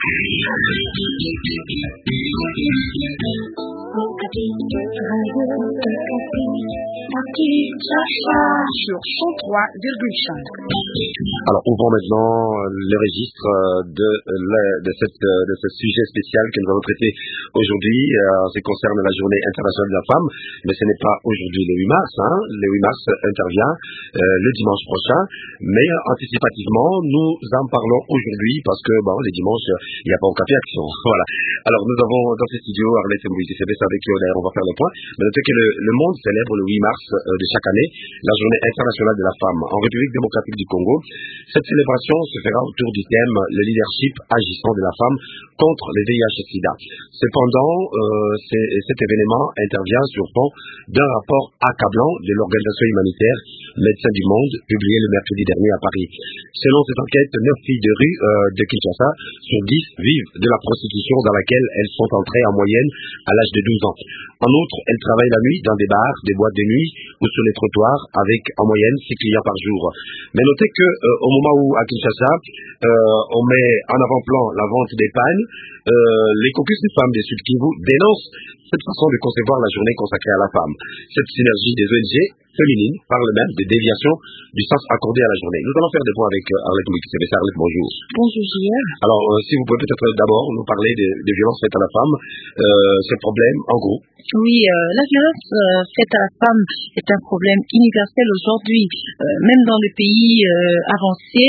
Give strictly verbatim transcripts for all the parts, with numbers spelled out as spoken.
Sur cent trois virgule cinq. Alors, ouvrons maintenant le registre de, de, cette, de ce sujet spécial que nous allons traiter aujourd'hui. Euh, ça concerne la journée internationale de la femme, mais ce n'est pas aujourd'hui le huit mars. Hein. Le huit mars intervient euh, le dimanche prochain, mais euh, anticipativement, nous en parlons aujourd'hui parce que, bon, les dimanches, il n'y a pas au café action. Voilà. Alors, nous avons dans ces studios Arlette Moïse, c'est avec qui on va faire le point. Mais notez que le, le monde célèbre le huit mars euh, de chaque année la journée internationale de la femme en République démocratique du Congo. Cette célébration se fera autour du thème le leadership agissant de la femme contre le V I H sida. Cependant, euh, cet événement intervient sur fond d'un rapport accablant de l'organisation humanitaire Médecins du Monde, publié le mercredi dernier à Paris. Selon cette enquête, neuf filles de rue euh, de Kinshasa sur dix vivent de la prostitution dans laquelle elles sont entrées en moyenne à l'âge de douze ans. En outre, elles travaillent la nuit dans des bars, des boîtes de nuit ou sur les trottoirs avec en moyenne six clients par jour. Mais notez que euh, au moment où à Kinshasa, euh, on met en avant-plan la vente des pannes, euh, les caucus des femmes des Sud Kivu dénoncent cette façon de concevoir la journée consacrée à la femme. Cette synergie des O N G féminines parle même de déviation du sens accordé à la journée. Nous allons faire des points avec euh, Arlette Moïse. Arlette, bonjour. Bonjour, J R. Alors, euh, si vous pouvez peut-être d'abord nous parler des, des violences faites à la femme, euh, ce problème en gros. Oui, euh, la violence euh, faite à la femme est un problème universel aujourd'hui. Euh, même dans les pays euh, avancés,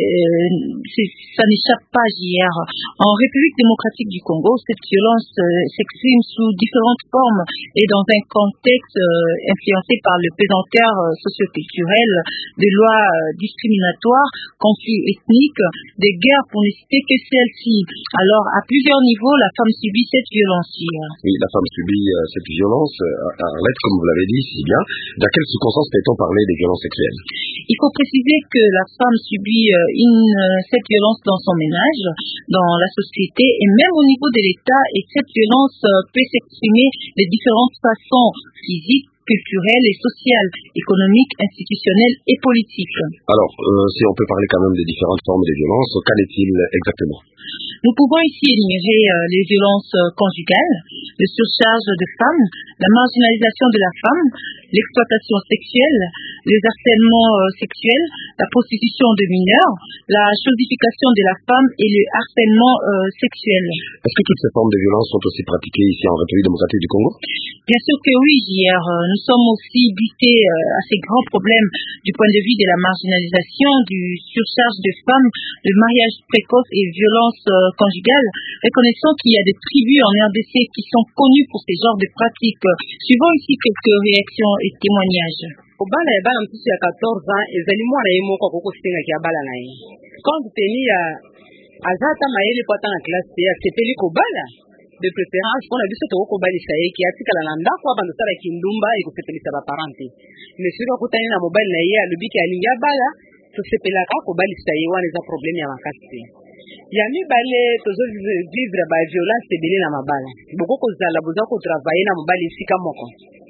euh, ça n'échappe pas, J R. En République démocratique du Congo, cette violence euh, s'exprime sous différentes formes et dans un contexte euh, influencé par le pesanteur euh, socio-culturel, des lois euh, discriminatoires, conflits ethniques, des guerres pour ne citer que celles-ci. Alors, à plusieurs niveaux, la femme subit cette violence. J R. Oui, la femme subit euh, cette violence. Euh, Arlette, comme vous l'avez dit si bien, dans quelles circonstances peut-on parler des violences sexuelles? Il faut préciser que la femme subit euh, une, euh, cette violence dans son ménage, dans la société et même au niveau de l'État, et cette violence euh, peut s'exprimer de différentes façons, physiques, culturelles et sociales, économiques, institutionnelles et politiques. Alors, euh, si on peut parler quand même des différentes formes de violence, qu'en est-il exactement? Nous pouvons ici énumérer euh, les violences euh, conjugales, le surcharge de femmes, la marginalisation de la femme, l'exploitation sexuelle, les harcèlements euh, sexuels, la prostitution de mineurs, la chosification de la femme et le harcèlement euh, sexuel. Est-ce que toutes ces formes de violence sont aussi pratiquées ici en République démocratique du Congo? Bien sûr que oui, J R. Nous sommes aussi butés euh, à ces grands problèmes du point de vue de la marginalisation, du surcharge de femmes, de mariage précoce et violence euh, conjugale, reconnaissant qu'il y a des tribus en R D C qui sont connues pour ces genres de pratiques. Suivons ici quelques réactions et témoignages. Obala ya bana mtusi ya quatorze ans ezali mwana ye moko akoko sitenga ki abala na ye compte tenu ya azata mayele po atanga classe te asepeli kobala de préférence mpona biso tokokobalisa ye ki atikala na ndako abanda osala kindumba ekosepelisa baparent te mais soki akutani na mobali na ye alobi ki alingi abala tosepelaka kobalisa ye wana eza problème ya makasi te. Ya mibale tozovivre baviolence ebele na mabala bokokozala boza kotravaye na mobali esika moko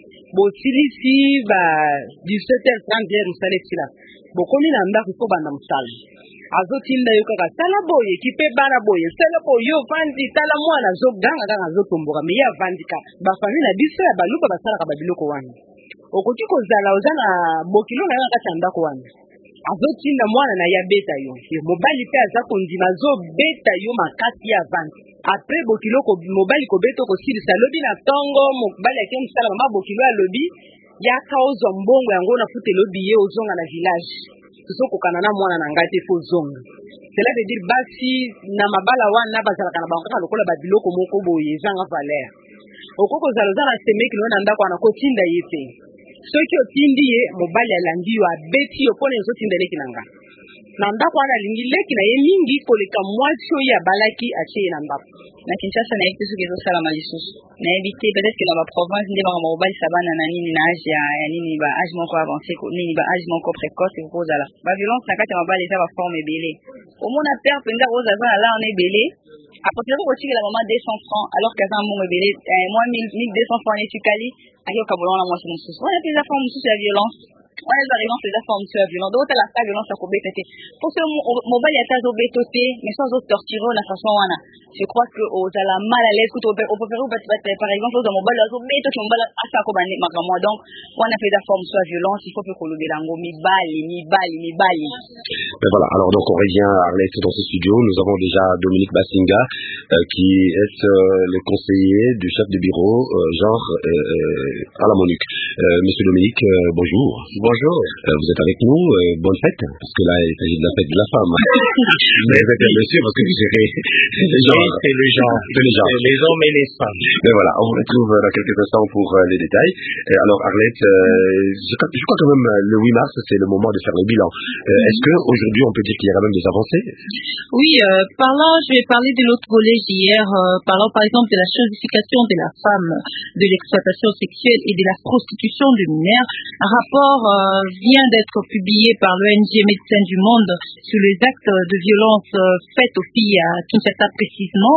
bosilisi ba dix-sept heures trente mosala esila bokomi na ndako ifo banda mosala azotinda yo kaka sala boye kipe bana boye sala boye yo vandi tala mwana azoganga kaka azotomboka me ye avandika bafamile na biso ya baluba basalaka babiloko wana okoki kozala oza na bokilo na yo na kati ya ndako wana azotinda mwana na ye abeta yo mobali mpe aza kondima azobeta yo makasi ya vandi apres bokiloko mobali kobeta kosilisa alobi na ntongo mobali ake mosala mama bokilo alobi yaka ozwa mbongo yango nafuta elobi ye ozonga na village tozokokana na mwana na ngai te fo ozonga cela veut dire basi na mabala wana bazalaka na bango kaka lokola babiloko moko boye ezanga valeur okoki kozala oza na semeki na yo na ndako wana kotinda ye te soki otindi ye mobali alangi yo abeti yo mpona ezotinda leki na nga na ndako wana alingi leki na ye mingi koleka mwasi oyo abalaki atie ye na ndako na Kinshasa nayebi te soki ezosalama lisusu nayebi te peut-être que na baprovince nde baka bakobalisa bana na nini na age ya nini ba age moko avancé nini ba age moko précoce ekozala baviolence na kati ya mabala eza baforme ebele omona père mpenza koza aza na larne ebele apotelaki kotikela mama deux cents francs alors qu'aza mbongo ebele mwa mille deux cents francs etikali ake okabola wana mwasi mosusu wana mpe eza forme mosusu ya violence wana par exemple eza forme ya violence donc tala sa violence ya kobeta te pour ce mobali ata azobeta te mais sans otorture na façon wana je crois que ozala mal à l'aise kuto opopere par exemple oza mobali azobeta to mobali asako bande makamwa donc wana pe eza forme ya violence il faut pe kolobela ngo mibali mibali mibali. Mais voilà, alors donc on revient à Arlette dans ce studio. Nous avons déjà Dominique Bassinga euh, qui est euh, le conseiller du chef de bureau euh, genre euh, à la MONUC. Euh, Monsieur Dominique, euh, bonjour. Bonjour. Euh, vous êtes avec nous, euh, bonne fête, parce que là il s'agit de la fête de la femme. Mais vous êtes un monsieur parce que vous gérez les genres. Oui, c'est le genre. C'est le genre. Les hommes et les femmes. Mais voilà, on vous retrouve dans quelques instants pour euh, les détails. Et alors Arlette, euh, je, je crois quand même le huit mars c'est le moment de faire le bilan. Euh, est-ce que aujourd'hui on peut dire qu'il y a quand même des avancées? Oui, euh, parlant, je vais parler de l'autre collège hier, euh, parlant par exemple de la chosification de la femme, de l'exploitation sexuelle et de la prostitution de mineurs. Un rapport euh, vient d'être publié par l'O N G Médecins du Monde sur les actes de violence euh, faits aux filles à Kinshasa précisément.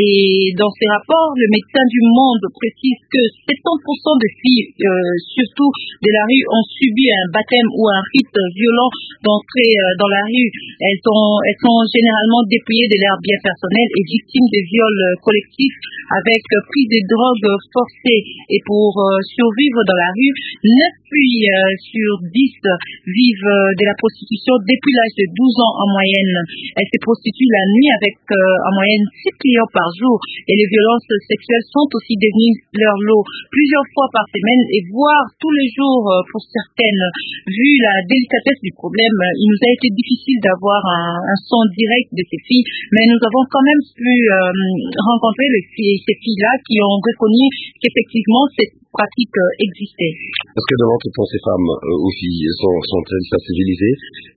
Et dans ces rapports, le Médecin du Monde précise que soixante pour cent des filles, euh, surtout de la rue, ont subi un baptême ou un rite violent d'entrée euh, dans la rue. Elles sont, elles sont généralement dépouillées de leurs biens personnels et victimes de viols collectifs avec euh, prise de drogue forcée. Et pour euh, survivre dans la rue, neuf filles euh, sur dix vivent euh, de la prostitution depuis l'âge de douze ans en moyenne. Elles se prostituent la nuit avec euh, en moyenne six clients par jour. Et les violences sexuelles sont aussi devenues leur lot plusieurs fois par semaine et voire tous les jours euh, pour certaines. Vu la délicatesse du problème, il nous a été difficile d'avoir un, un son direct de ces filles, mais nous avons quand même pu euh, rencontrer les filles, ces filles-là qui ont reconnu qu'effectivement cette pratique euh, existait. Parce que devant toutes ces femmes euh, aussi sont, sont très sensibilisées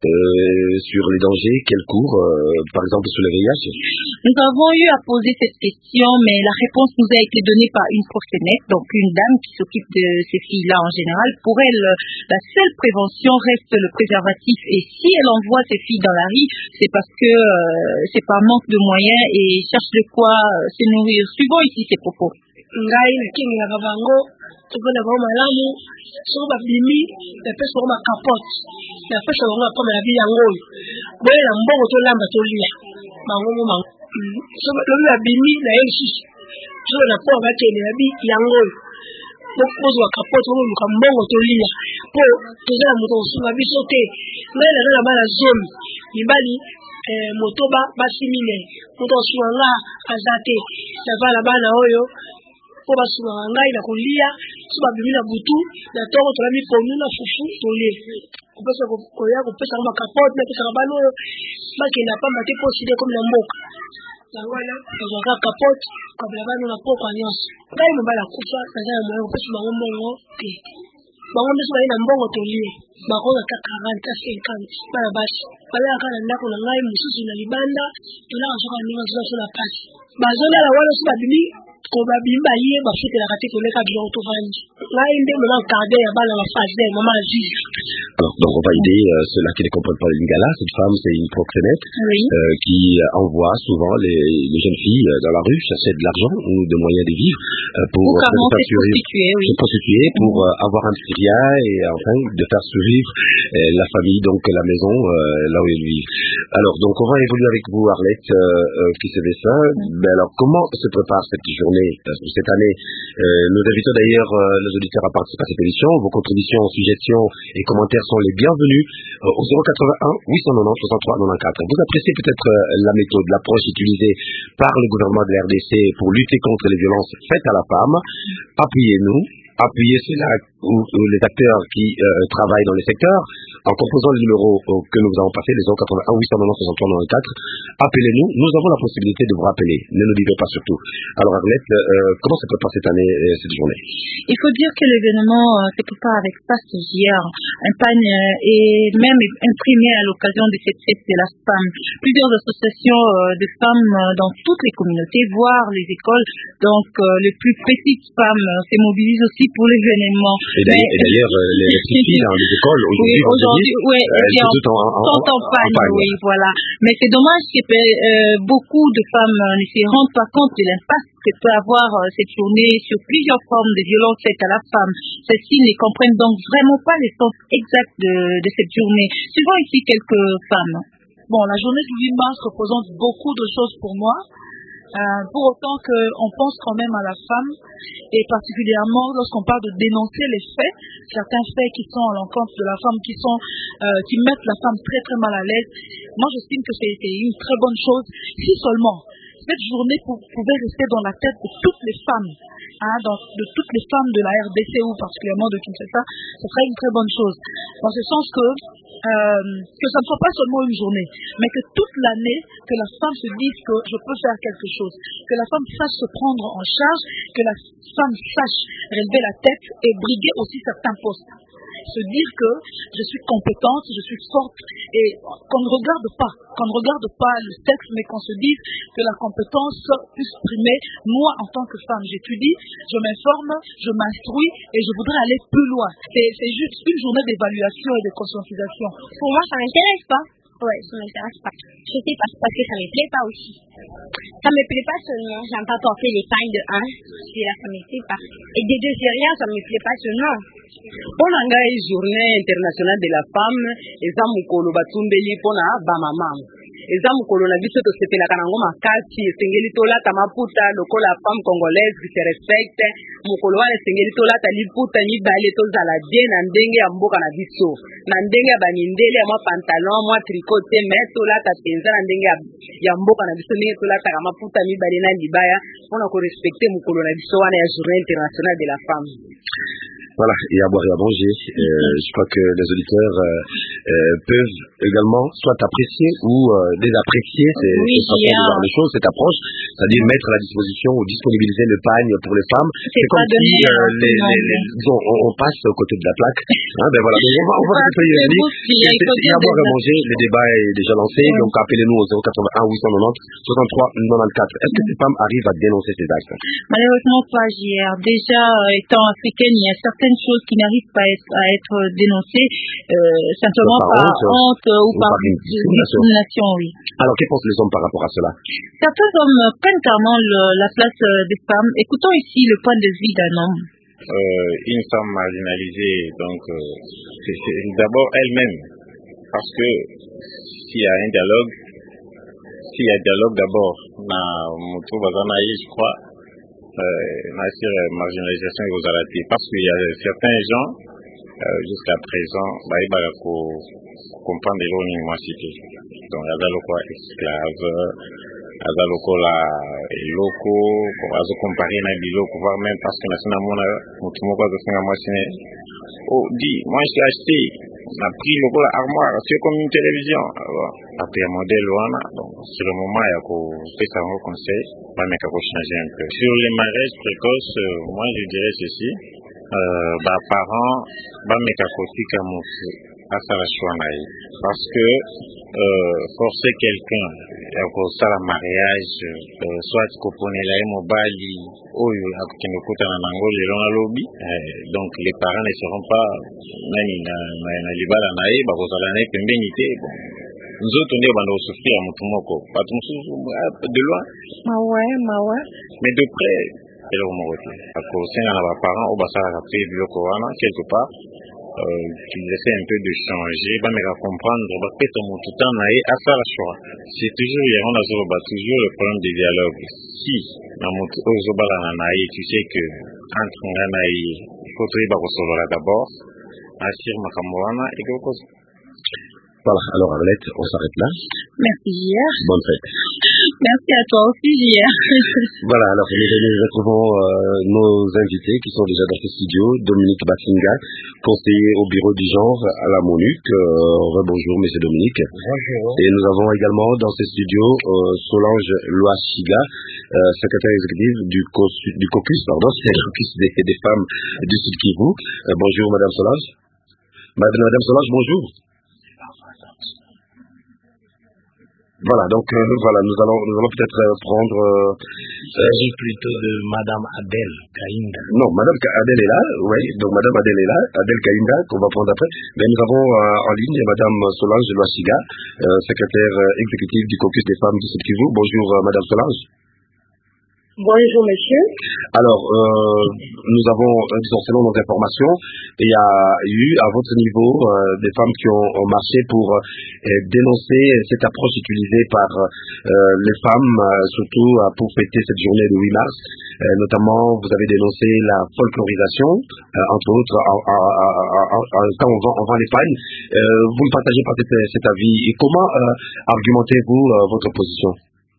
euh, sur les dangers qu'elles courent, euh, par exemple sur le V I H. Nous avons eu à poser cette question, mais la réponse nous a été donnée par une proxénète, donc une dame qui s'occupe de ces filles-là en général. Pour elle, la seule prévention reste le préservatif. Et si elle envoie ces filles dans la rue, c'est parce que euh, c'est par manque de moyens et cherche de quoi euh, se nourrir. Suivons ici ces propos. ngai lakini ya babango tokona ba malamu so ba bimi ya pesa ba capote ya pesa ba kama ya bi yango boye na mbongo to lamba to lia bango mo mango so ba lo ya bimi na yesu so na po ba tene ya bi yango bo zo capote mo mo mbongo to lia po to za mo to so ba biso te ngai na na bana zone ibali eh motoba basimile moto suanga azate na bana bana oyo po basuwa ngai na kolia so ba bimina butu na toko to la mi ponu na fufu tolie kopesa ko ya kopesa ma capote na pesa bano ba ke na pamba te poside comme na mboka na wala ko ka capote ko bla bano na poko anyos ngai mo bala kufa na za mo kopesa bango mbongo te bango mbiso ba ina mbongo tolie ba ko ka quarante à cinquante bana basi bala kana ndako na ngai mususu na libanda tona soka ndinga zo na pasi bazona la wala so ba bimi ko ba bimba ye ba fitela katika leka bilo to vandi ngai nde mo encadrer ya bana la phase maman Aziz. Alors donc on va aider euh, ceux-là qui ne comprennent pas Lingala. Cette femme c'est une proxénète oui. euh, qui envoie souvent les, les jeunes filles dans la rue chercher de l'argent ou des moyens de vivre euh, pour se prostituer, oui. se prostituer pour mmh. euh, avoir un petit rien et enfin de faire survivre euh, la famille donc la maison euh, là où ils vivent. Alors donc on va évoluer avec vous Arlette euh, euh, qui se dessin. Mmh. Mais alors comment se prépare cette journée? Parce que cette année, euh, nous invitons d'ailleurs euh, nos auditeurs à participer à cette émission. Vos contributions, suggestions et commentaires sont les bienvenus euh, au zéro quatre-vingt-un huit cent quatre-vingt-dix soixante-trois quatre-vingt-quatorze. Vous appréciez peut-être euh, la méthode, l'approche utilisée par le gouvernement de la R D C pour lutter contre les violences faites à la femme. Appuyez-nous. Appuyez ceux-là ou, ou les acteurs qui euh, travaillent dans les secteurs en composant le numéro euh, que nous avons passé, les zéro quatre-vingt-un huit cent quatre-vingt-dix soixante-trois quatre-vingt-quatre. Appelez-nous, nous avons la possibilité de vous rappeler. Ne nous dites pas surtout. Alors Arlette, euh, comment ça peut passer cette année, euh, cette journée? Il faut dire que l'événement euh, se prépare avec pastigière. Un pagne euh, est même imprimé à l'occasion de cette fête de la femme. Plusieurs associations euh, de femmes euh, dans toutes les communautés, voire les écoles, donc euh, les plus petites femmes euh, se mobilisent aussi pour l'événement. Et d'ailleurs, euh, les petites filles dans les écoles aujourd'hui, oui, vont aujourd'hui, oui, euh, en, tout en, en, en, sont en panne, panne. oui, voilà. Mais c'est dommage que euh, beaucoup de femmes euh, ne se rendent pas compte de l'impact que peut avoir euh, cette journée sur plusieurs formes de violence faites à la femme. Celles-ci ne comprennent donc vraiment pas le sens exact de, de cette journée. Suivons ici quelques femmes. Bon, la journée du huit mars représente beaucoup de choses pour moi. Euh, pour autant qu'on pense quand même à la femme, et particulièrement lorsqu'on parle de dénoncer les faits, certains faits qui sont à l'encontre de la femme, qui sont euh, qui mettent la femme très très mal à l'aise. Moi, j'estime que c'est une très bonne chose, si seulement cette journée pouvait rester dans la tête de toutes les femmes, hein, dans, de toutes les femmes de la R D C ou particulièrement de Kinshasa, ce serait une très bonne chose. Dans ce sens que Euh, que ça ne soit pas seulement une journée, mais que toute l'année, que la femme se dise que je peux faire quelque chose, que la femme sache se prendre en charge, que la femme sache relever la tête et briguer aussi certains postes. Se dire que je suis compétente, je suis forte, et qu'on ne regarde pas, qu'on ne regarde pas le sexe, mais qu'on se dise que la compétence puisse primer. Moi, en tant que femme, j'étudie, je m'informe, je m'instruis, et je voudrais aller plus loin. C'est, c'est juste une journée d'évaluation et de conscientisation. Pour moi, ça m'intéresse pas. Ouais, ça m'intéresse pas. Je sais pas, parce que ça me plaît pas aussi. Ça me plaît pas seulement, j'aime pas porter les pagnes de un, c'est là ça me plaît pas. Et des deux, c'est rien, ça me plaît pas seulement. Pona ngai journée internationale de la femme, eza mukolo batumbeli pona ba mama. Eza mukolo na biso to sepelaka nango makasi, esengeli tolata maputa lokola femme congolaise qui se respecte. Mukolo wana esengeli tolata liputa mibale tozala bien na ndenge ya mboka na biso. Na ndenge ya banindele ya mwa pantalon, mwa tricot te, mais tolata penza na ndenge ya, ya mboka na biso ndenge tolataka maputa mibale na libaya pona ko respecter mukolo na biso wana ya journée internationale de la femme. Voilà, et à boire et à manger. Euh, je crois que les auditeurs euh, euh, peuvent également soit apprécier ou euh, désapprécier ces, oui, ces façons de voir les choses, cette approche, c'est-à-dire mettre à la disposition ou disponibiliser le pagne pour les femmes. C'est, c'est comme si euh, les, les, les, disons, on, on passe aux côtés de la plaque. Hein, ben voilà, donc on va, on va rester y aller. Et à boire et à manger, le débat est déjà lancé, oui. Donc appelez-nous au zéro quatre-vingt-un huit cent quatre-vingt-dix soixante-trois quatre-vingt-quatre. Est-ce que ces femmes arrivent à dénoncer ces actes? Malheureusement pas, J R. Déjà, étant africaine, il y a certaines choses qui n'arrivent pas à être, à être dénoncées, euh, simplement par, par honte, honte ou, ou par, par discrimination. discrimination, oui. Alors, que pensent les hommes par rapport à cela? Certains hommes prennent carrément le, la place des femmes. Écoutons ici le point de vue d'un homme. Euh, une femme marginalisée, donc, euh, c'est, c'est d'abord elle-même, parce que s'il y a un dialogue, s'il y a dialogue d'abord, na Moutou Bazanaï, je crois, euh, sur marginalisation et aux alatés, parce qu'il y a certains gens, euh, jusqu'à présent, bah, ils vont comprendre les lois cité. Donc, il y a des locaux esclaves, il y a des locaux là, locaux, on va se comparer à des locaux, voire même parce que nous avons un oh, dis, moi je l'ai acheté, on a pris le la armoire, c'est comme une télévision. Alors, après un modèle, donc, sur le moment, il y a fait ça un conseil, bah, mais qu'il faut changer un peu. Sur les mariages précoces, euh, moi je dirais ceci, euh, bah, parents, bah, mais qu'il faut aussi qu'à mon à ça la choix, parce que, euh, forcer quelqu'un, pour ça le mariage, euh, soit qu'on prenait la mobile, ou qui nous coûte en Angola, ils ont un lobby, donc les parents ne seront pas, même na libala nae, bah, vous allez aller pembénité, bon. Nous autres, on est en souffrir à Moutoumoko, pas de loin. Ah ouais, ah ouais. Mais de près, c'est le moment où à cause de parents, au bassin à fait du Corana, quelque part, euh, qu'ils essaient un peu de changer, bah, mais à comprendre, bah, peut-être mon tout temps, à faire le choix. C'est toujours, il y a un azur, toujours le problème du dialogue. Si, dans mon tout, aux obala nanaï, tu sais que, entre nanaï, il faut trouver, bah, recevoir d'abord, assir makamouana, et que, voilà, alors Arlette, on s'arrête là. Merci J R. Bonne fête. Merci à toi aussi J R. Voilà, alors nous retrouvons euh, nos invités qui sont déjà dans ce studio. Dominique Batsinga, conseiller au bureau du genre à la MONUC. Euh, bonjour monsieur Dominique. Bonjour. Et nous avons également dans ce studio euh, Solange Loachiga, euh, secrétaire exécutive du, co- du caucus, pardon, c'est le caucus des, des femmes du Sud Kivu. Euh, bonjour madame Solange. Madame, madame Solange, bonjour. Voilà, donc euh, voilà, nous allons, nous allons peut-être euh, prendre... Euh, Il s'agit plutôt de Madame Adèle Kainda. Non, Madame Adèle est là, oui, donc Madame Adèle est là, Adèle Kainda, qu'on va prendre après. Mais nous avons euh, en ligne Madame Solange Loachiga, euh, secrétaire euh, exécutive du caucus des femmes du Sud Kivu. Bonjour euh, Madame Solange. Bonjour monsieur. Alors, euh, nous avons, disons, selon nos informations, il y a eu à votre niveau euh, des femmes qui ont, ont marché pour euh, dénoncer cette approche utilisée par euh, les femmes, euh, surtout euh, pour fêter cette journée du huit mars. Euh, notamment, vous avez dénoncé la folklorisation, euh, entre autres, en, en, en, en, en, quand on vend, on vend les pagnes. Euh, vous ne partagez pas cet, cet avis. Et comment euh, argumentez-vous euh, votre position?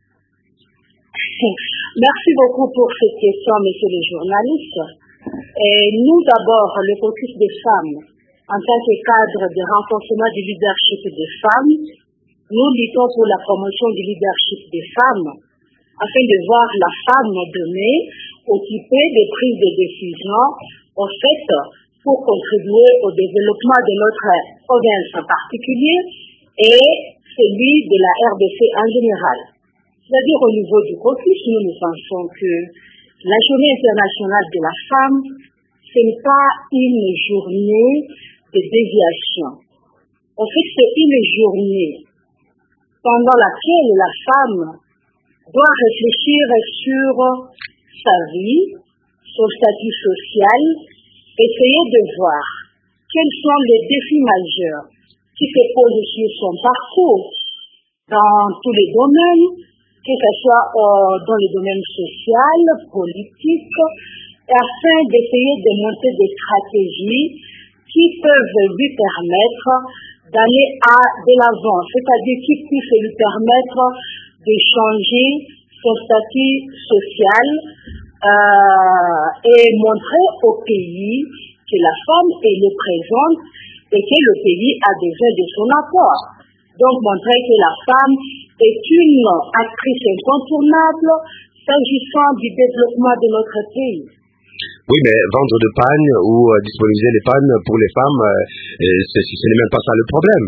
Merci beaucoup pour cette question, messieurs les journalistes. Et nous, d'abord, le caucus des femmes, en tant que cadre de renforcement du leadership des femmes, nous luttons pour la promotion du leadership des femmes, afin de voir la femme demain occuper des prises de décision, en fait, pour contribuer au développement de notre province en particulier et celui de la R D C en général. C'est-à-dire au niveau du caucus, nous nous pensons que la journée internationale de la femme, ce n'est pas une journée de déviation. En fait, c'est une journée pendant laquelle la femme doit réfléchir sur sa vie, son statut social, essayer de voir quels sont les défis majeurs qui se posent sur son parcours dans tous les domaines, que ce soit euh, dans le domaine social, politique, afin d'essayer de monter des stratégies qui peuvent lui permettre d'aller à de l'avant, c'est-à-dire qui puissent lui permettre de changer son statut social euh, et montrer au pays que la femme est le présente et que le pays a besoin de son apport. Donc montrer que la femme est une actrice incontournable s'agissant du développement de notre pays. Oui, mais vendre de panne ou euh, disponibiliser les pannes pour les femmes, euh, ce n'est même pas ça le problème.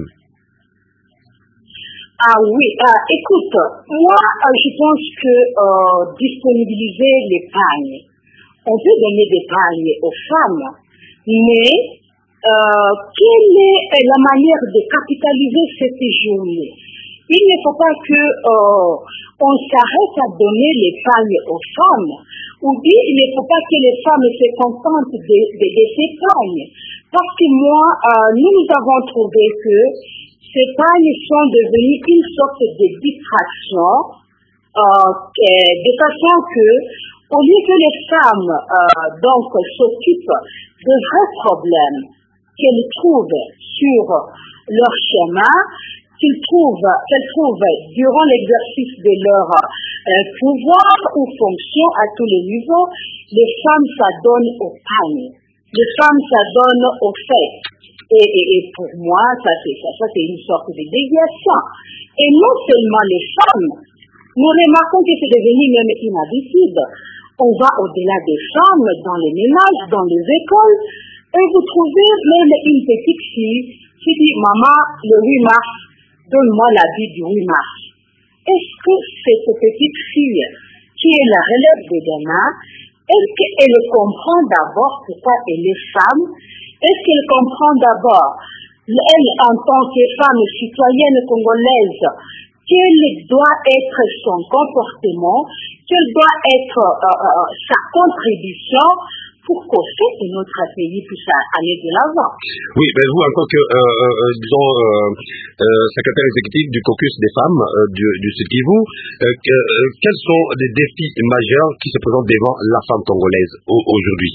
Ah oui, euh, écoute, moi euh, je pense que euh, disponibiliser les pagnes, on peut donner des pagnes aux femmes, mais euh, quelle est la manière de capitaliser cette journée? Il ne faut pas que euh, on s'arrête à donner les pagnes aux femmes, ou bien il ne faut pas que les femmes se contentent de, de, de ces pagnes, parce que moi, euh, nous, nous avons trouvé que ces pagnes sont devenues une sorte de distraction, euh, de façon que, au lieu que les femmes euh, donc s'occupent de vrais problèmes qu'elles trouvent sur leur chemin, qu'elles trouvent, qu'elles trouvent durant l'exercice de leur euh, pouvoir ou fonction à tous les niveaux, les femmes s'adonnent aux pagnes, les femmes s'adonnent aux faits. Et, et, et pour moi, ça c'est, ça, ça c'est une sorte de déviation. Et non seulement les femmes, nous remarquons que c'est devenu même une habitude. On va au-delà des femmes, dans les ménages, dans les écoles, et vous trouvez même une petite fille qui dit « Maman, le huit mars, donne-moi l'habit du huit mars ». Est-ce que cette petite fille, qui est la relève de demain, est-ce qu'elle comprend d'abord pourquoi elle est femme? Est-ce qu'elle comprend d'abord, elle en tant que femme citoyenne congolaise, quel doit être son comportement, quelle doit être euh, euh, sa contribution pour qu'au fait notre pays puisse aller de l'avant? Oui, mais vous, en tant que, euh, euh, disons, euh, euh, secrétaire exécutif du caucus des femmes euh, du, du Sud Kivu, euh, que, euh, quels sont les défis majeurs qui se présentent devant la femme congolaise aujourd'hui?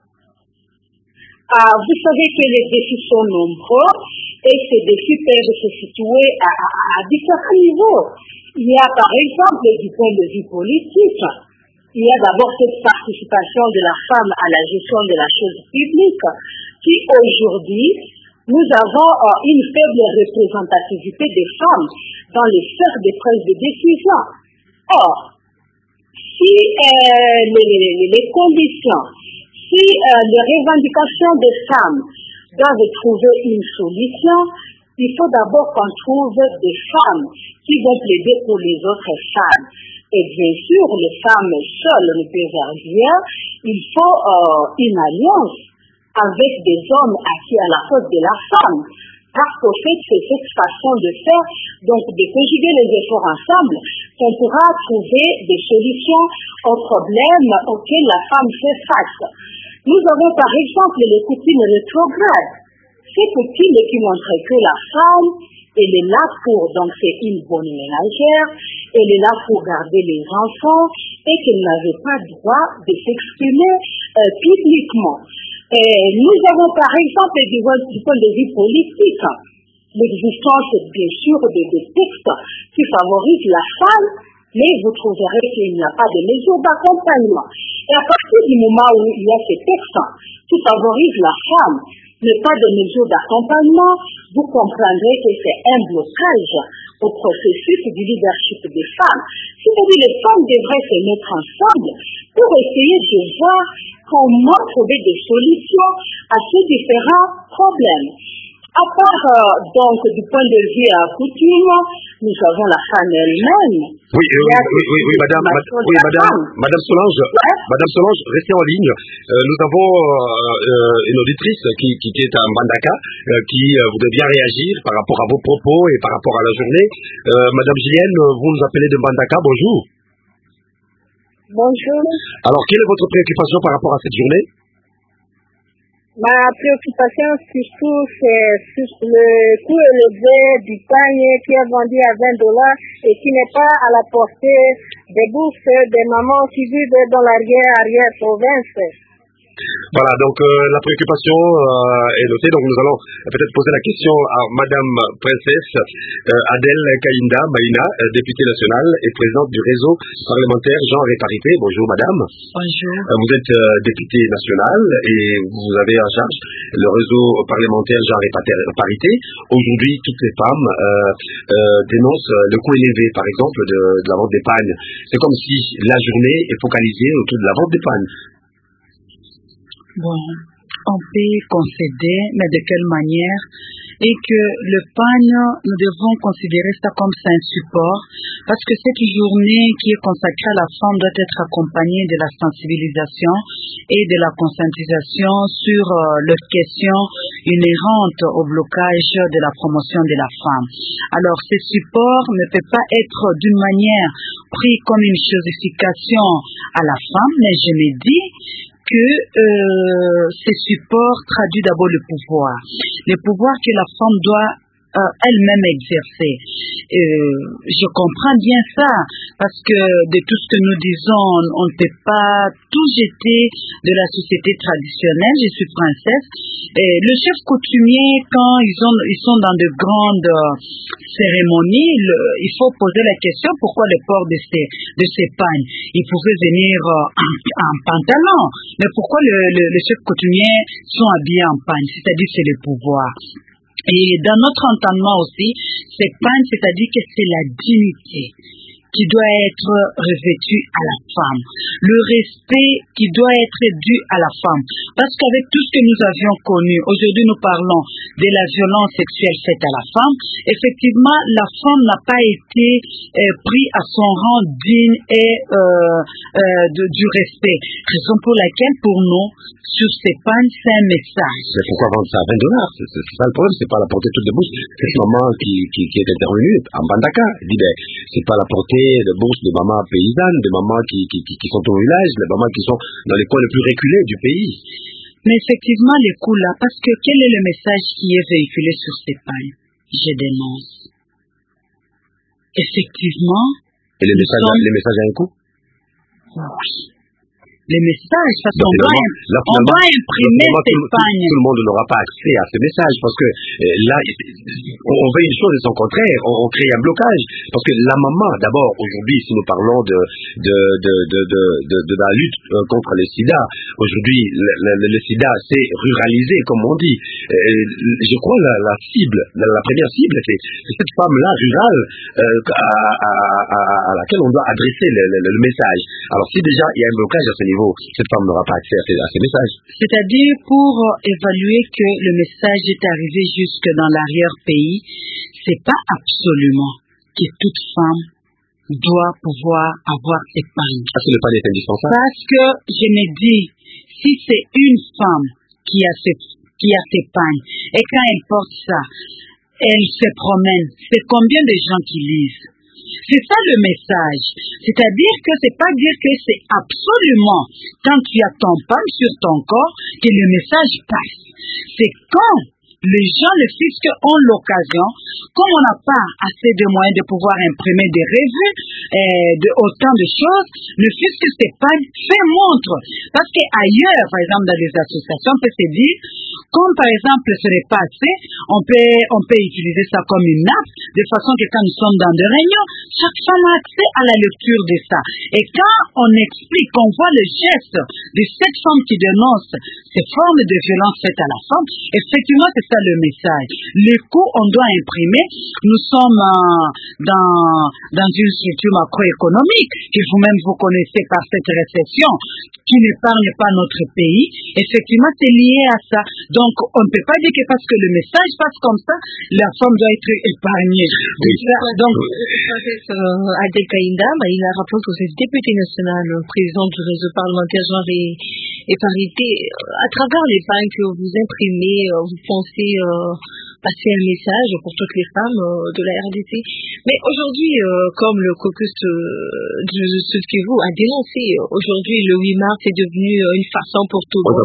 Ah, vous savez que les défis sont nombreux et ces défis peuvent se situer à, à, à différents niveaux. Il y a par exemple du point de vue politique, il y a d'abord cette participation de la femme à la gestion de la chose publique qui aujourd'hui, nous avons euh, une faible représentativité des femmes dans les sphères de prise de décision. Or, si euh, les, les, les conditions, si euh, les revendications des femmes doivent trouver une solution, il faut d'abord qu'on trouve des femmes qui vont plaider pour les autres femmes. Et bien sûr, les femmes seules ne peuvent rien. Il faut euh, une alliance avec des hommes assis à la côte de la femme. Parce qu'au fait, c'est cette façon de faire, donc de conjuguer les efforts ensemble, qu'on pourra trouver des solutions aux problèmes auxquels la femme fait face. Nous avons par exemple les coutumes rétrogrades. Ces coutumes qui montrent que la femme, elle est là pour, donc c'est une bonne ménagère, elle est là pour garder les enfants et qu'elle n'avait pas droit de s'exprimer euh, publiquement. Et nous avons par exemple du point de vue politique l'existence bien sûr de, de textes qui favorisent la femme, mais vous trouverez qu'il n'y a pas de mesures d'accompagnement. Et à partir du moment où il y a ces textes qui favorisent la femme, mais pas de mesures d'accompagnement, vous comprendrez que c'est un blocage au processus du leadership des femmes. C'est-à-dire les femmes devraient se mettre ensemble pour essayer de voir comment trouver des solutions à ces différents problèmes. À part euh, donc du point de vue euh, coutume, nous avons la femme elle-même. Oui, euh, oui, oui, oui, oui, madame, ma, oui, madame, madame Solange, ouais. Madame Solange, restez en ligne. Euh, nous avons euh, euh, une auditrice qui, qui, qui est à Mbandaka, euh, qui euh, voudrait bien réagir par rapport à vos propos et par rapport à la journée. Euh, madame Julienne, vous nous appelez de Mbandaka, bonjour. Bonjour. Alors, quelle est votre préoccupation par rapport à cette journée? Ma préoccupation surtout, c'est sur le coût élevé du panier qui est vendu à vingt dollars et qui n'est pas à la portée des bourses des mamans qui vivent dans l'arrière-arrière-province. Voilà, donc euh, la préoccupation euh, est notée. Donc nous allons peut-être poser la question à Madame Princesse euh, Adèle Kaïnda Maïna, euh, députée nationale et présidente du réseau parlementaire Genre et Parité. Bonjour Madame. Bonjour. Euh, vous êtes euh, députée nationale et vous avez en charge le réseau parlementaire Genre et Parité. Aujourd'hui, toutes les femmes euh, euh, dénoncent le coût élevé, par exemple, de, de la vente d'épargne. C'est comme si la journée est focalisée autour de la vente d'épargne. Bon, on peut concéder, mais de quelle manière? Et que le P A N, nous devons considérer ça comme un support, parce que cette journée qui est consacrée à la femme doit être accompagnée de la sensibilisation et de la conscientisation sur euh, les questions inhérentes au blocage de la promotion de la femme. Alors, ce support ne peut pas être d'une manière pris comme une chosification à la femme, mais je me dis que euh, ces supports traduisent d'abord le pouvoir. Le pouvoir que la femme doit euh, elle-même exercer. Euh, je comprends bien ça, parce que de tout ce que nous disons, on ne peut pas tout jeter de la société traditionnelle. Je suis princesse. Et le chef coutumier, quand ils, ont, ils sont dans de grandes euh, cérémonies, le, il faut poser la question pourquoi le port de ces, de ces pagnes. Il pouvait venir euh, en, en pantalon, mais pourquoi le, le, le chef coutumier sont habillés en pagne? C'est-à-dire c'est le pouvoir. Et dans notre entendement aussi, c'est pagne, c'est-à-dire que c'est la dignité qui doit être revêtue à la femme, le respect qui doit être dû à la femme. Parce qu'avec tout ce que nous avions connu, aujourd'hui nous parlons de la violence sexuelle faite à la femme, effectivement la femme n'a pas été euh, prise à son rang digne et euh, euh, de, du respect. Raison pour laquelle pour nous, sur ces pannes, c'est un message. Mais pourquoi vendre ça à vingt dollars? C'est ça le problème, c'est pas la portée toute de bourse. C'est maman qui, qui, qui est intervenue en Mbandaka. Elle dit, ben, c'est pas la portée de bourse de mamans paysannes, de mamans qui, qui, qui, qui sont au village, de mamans qui sont dans les coins les plus reculés du pays. Mais effectivement, les coups là, parce que quel est le message qui est véhiculé sur ces pannes? Je dénonce. Effectivement. Et les messages, sont... les messages à un coup? Oui. Les messages, parce qu'on doit, là, on doit imprimer ces pagnes. Tout le monde n'aura pas accès à ces messages, parce que euh, là, on, on veut une chose et son contraire, on, on crée un blocage. Parce que la maman, d'abord, aujourd'hui, si nous parlons de, de, de, de, de, de, de la lutte contre le sida, aujourd'hui, le, le, le sida, c'est ruralisé, comme on dit. Euh, je crois la, la cible, la, la première cible, c'est cette femme-là, rurale, euh, à, à, à, à laquelle on doit adresser le, le, le message. Alors, si déjà il y a un blocage à ce niveau, niveau, cette femme n'aura pas accès à ces, à ces messages. C'est-à-dire pour évaluer que le message est arrivé jusque dans l'arrière-pays, c'est pas absolument que toute femme doit pouvoir avoir ses pannes. Parce que le pan est indispensable. Parce que je me dis, si c'est une femme qui a ses, qui a ses pannes, et quand elle porte ça, elle se promène, c'est combien de gens qui lisent? C'est ça le message. C'est-à-dire que c'est pas dire que c'est absolument quand tu as ton pan sur ton corps que le message passe. C'est quand les gens, le fisc, ont l'occasion, comme on n'a pas assez de moyens de pouvoir imprimer des revues, euh, de autant de choses, le fisc s'épargne, fait montre. Parce qu'ailleurs, par exemple, dans les associations, on peut se dire, comme par exemple ce n'est pas assez, on peut, on peut utiliser ça comme une nappe, de façon que quand nous sommes dans des réunions, chaque femme a accès à la lecture de ça. Et quand on explique, on voit le geste de cette femme qui dénonce ces formes de violence faites à la femme, effectivement, c'est ça le message. Les coûts, on doit imprimer. Nous sommes euh, dans, dans une structure macroéconomique que vous-même vous connaissez par cette récession qui n'épargne pas notre pays. Effectivement, c'est lié à ça. Donc, on ne peut pas dire que parce que le message passe comme ça, la femme doit être épargnée. Oui. Donc, euh, Adel Kaïnda, bah, il a rappelé que vous êtes député national, président du réseau parlementaire genre et, et parité. À travers les pannes que vous imprimez, vous pensez euh, passer un message pour toutes les femmes euh, de la R D C. Mais aujourd'hui, euh, comme le caucus euh, de Sud Kivu a dénoncé, aujourd'hui le huit mars est devenu euh, une façon pour tout le monde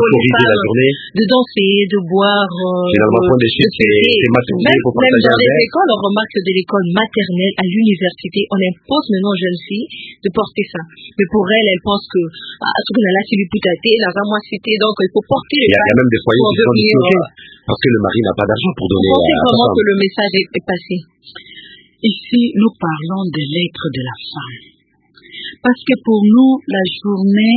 de danser, de boire. Euh, Finalement, point des chiffres, c'est matériel pour partager. Même dans les écoles, on remarque que de l'école maternelle à l'université, on impose maintenant aux jeunes filles de porter ça. Mais pour elles, elles pensent que ah, ce qu'on a là, c'est du putaté, la moi cité, donc il faut porter les. Il y a, il y a même des foyers qui sont disloqués parce que le mari n'a pas d'argent pour donner. Vous pensez vraiment que le message est, est passé? Ici, nous parlons de l'être de la femme. Parce que pour nous, la journée,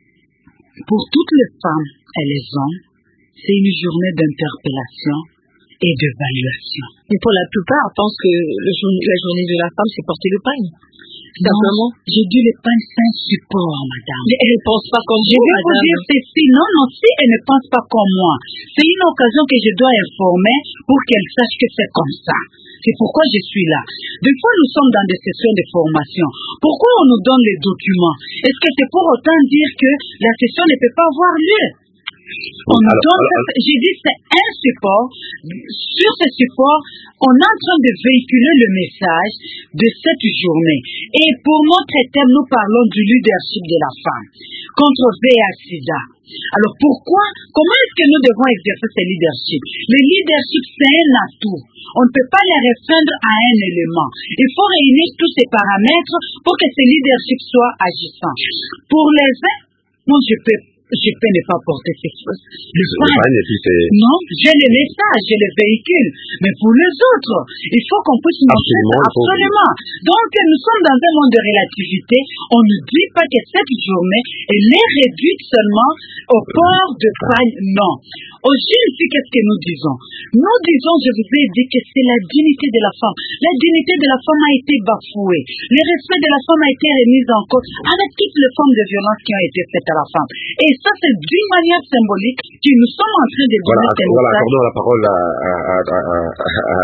pour toutes les femmes et les hommes, c'est une journée d'interpellation et d'évaluation. Mais pour la plupart, pensent que le, la journée de la femme, c'est porter le pain. Non, j'ai dit le pain sans support, madame. Mais elle ne pense pas comme je vous, vais madame. Vous dire ceci. Non, non, si elle ne pense pas comme moi, c'est une occasion que je dois informer pour qu'elle sache que c'est comme ça. C'est pourquoi je suis là. Des fois, nous sommes dans des sessions de formation. Pourquoi on nous donne les documents? Est-ce que c'est pour autant dire que la session ne peut pas avoir lieu? On nous donne, alors, j'ai dit, c'est un support. Sur ce support, on est en train de véhiculer le message de cette journée. Et pour notre thème, nous parlons du leadership de la femme contre V I H sida. Alors pourquoi, comment est-ce que nous devons exercer ce leadership? Le leadership, c'est un atout. On ne peut pas les restreindre à un élément. Il faut réunir tous ces paramètres pour que ce leadership soit agissant. Pour les uns, moi je peux Je peux ne pas porter ces choses. Le pain, non, j'ai le message, j'ai le véhicule. Mais pour les autres, il faut qu'on puisse montrer ça. Absolument. Donc, nous sommes dans un monde de relativité. On ne dit pas que cette journée, elle est réduite seulement au port de pain. Non. Aux jeunes filles, qu'est-ce que nous disons? Nous disons, je vous ai dit que c'est la dignité de la femme. La dignité de la femme a été bafouée. Le respect de la femme a été remis en cause avec toutes les formes de violence qui ont été faites à la femme. Et ça, c'est d'une manière symbolique que nous sommes en train de donner voilà, ces voilà, messages. Accordons la parole à, à, à, à, à,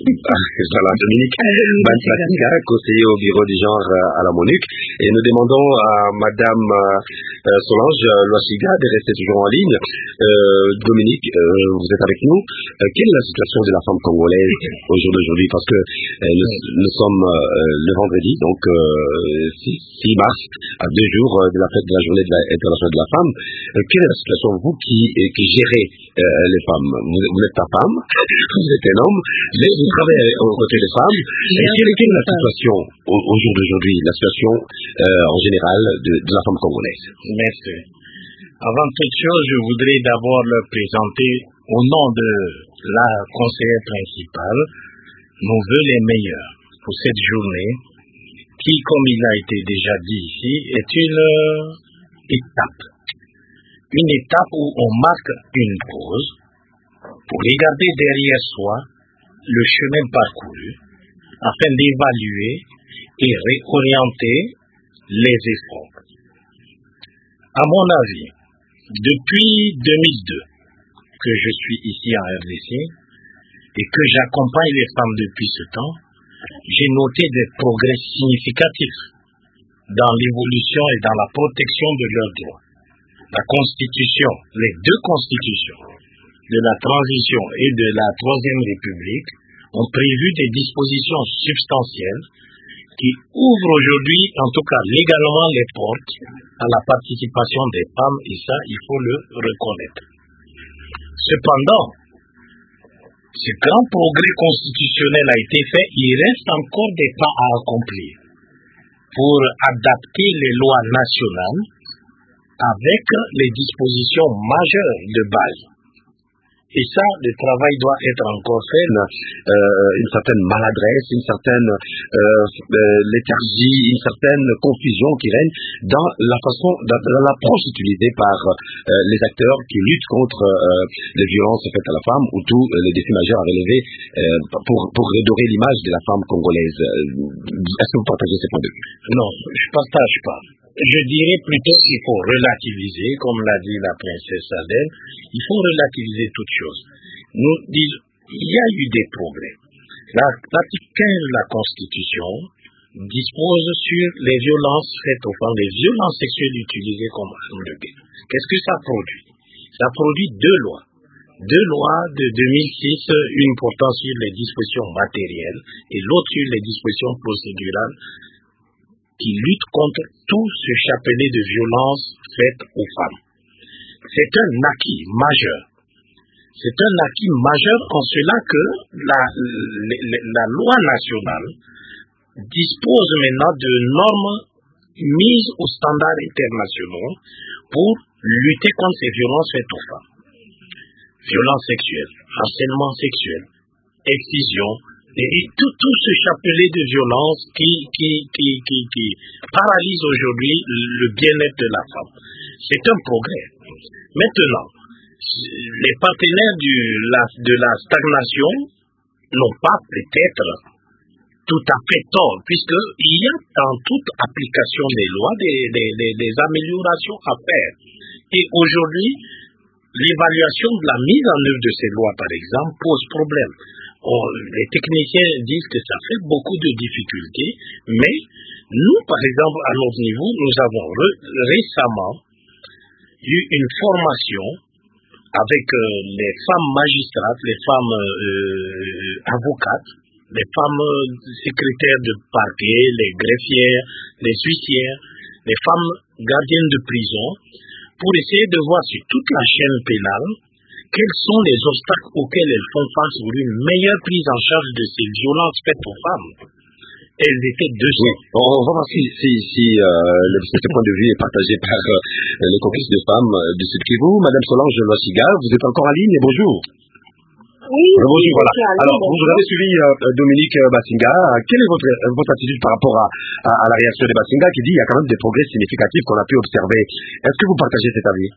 à, à Dominique Bansatika, conseiller au bureau du genre à la MONUC. Et nous demandons à Madame euh, Solange Loisiga de rester toujours en ligne. Euh, Dominique, euh, vous êtes avec nous. Euh, quelle est la situation de la femme congolaise au jour d'aujourd'hui? Parce que euh, nous, nous sommes euh, le vendredi, donc euh, six mars, à deux jours de la fête de la journée de la, internationale de la femme. Euh, quelle est la situation, vous qui, qui gérez euh, les femmes? Vous, vous n'êtes pas femme, vous êtes un homme, mais vous travaillez aux côtés des femmes. Et quelle, quelle est la situation au, au jour d'aujourd'hui, la situation euh, en général de, de la femme congolaise? Merci. Avant toute chose, je voudrais d'abord le présenter au nom de la conseillère principale, nos vœux les meilleurs pour cette journée qui, comme il a été déjà dit ici, est une étape. Une étape où on marque une pause pour regarder derrière soi le chemin parcouru afin d'évaluer et réorienter les efforts. À mon avis, depuis deux mille deux que je suis ici en R D C et que j'accompagne les femmes depuis ce temps, j'ai noté des progrès significatifs dans l'évolution et dans la protection de leurs droits. La Constitution, les deux constitutions de la transition et de la Troisième République ont prévu des dispositions substantielles qui ouvrent aujourd'hui, en tout cas légalement, les portes à la participation des femmes, et ça, il faut le reconnaître. Cependant, ce grand progrès constitutionnel a été fait, il reste encore des pas à accomplir pour adapter les lois nationales avec les dispositions majeures de base. Et ça, le travail doit être encore fait. Euh, une certaine maladresse, une certaine euh, léthargie, une certaine confusion qui règne dans la façon, dans, dans l'approche utilisée par euh, les acteurs qui luttent contre euh, les violences faites à la femme, ou tout euh, le défi majeur à relever euh, pour, pour redorer l'image de la femme congolaise. Est-ce que vous partagez ces points de vue? Non, je ne partage pas. Je dirais plutôt qu'il faut relativiser, comme l'a dit la princesse Adèle, il faut relativiser toutes choses. Nous disons, il y a eu des progrès. L'article quinze de la Constitution dispose sur les violences faites aux femmes, les violences sexuelles utilisées comme arme de guerre. Qu'est-ce que ça produit? Ça produit deux lois. Deux lois de deux mille six, une portant sur les dispositions matérielles et l'autre sur les dispositions procédurales, qui lutte contre tout ce chapelet de violences faites aux femmes. C'est un acquis majeur. C'est un acquis majeur en cela que la, la, la loi nationale dispose maintenant de normes mises aux standards internationaux pour lutter contre ces violences faites aux femmes. Violences sexuelles, harcèlement sexuel, excision, et tout, tout ce chapelet de violence qui, qui, qui, qui, qui paralyse aujourd'hui le bien-être de la femme. C'est un progrès. Maintenant, les partenaires du, la, de la stagnation n'ont pas peut-être tout à fait tort, puisqu'il y a dans toute application des lois des, des, des, des améliorations à faire. Et aujourd'hui, l'évaluation de la mise en œuvre de ces lois, par exemple, pose problème. Oh, les techniciens disent que ça fait beaucoup de difficultés, mais nous, par exemple, à notre niveau, nous avons récemment eu une formation avec euh, les femmes magistrates, les femmes euh, avocates, les femmes secrétaires de parquet, les greffières, les huissières, les femmes gardiennes de prison, pour essayer de voir sur toute la chaîne pénale quels sont les obstacles auxquels elles font face pour une meilleure prise en charge de ces violences faites aux femmes. Elles étaient deux cents. Oui. On va voir si, si, si euh, le, ce point de vue est partagé par euh, les caucus de femmes euh, du Sud Kivu. Madame Solange Loisiga, vous êtes encore en ligne et bonjour. Oui, bonjour, oui, voilà. Alors, bonjour. vous avez suivi euh, Dominique Basinga. Quelle est votre, votre attitude par rapport à, à, à la réaction de Basinga qui dit qu'il y a quand même des progrès significatifs qu'on a pu observer? Est-ce que vous partagez cet avis?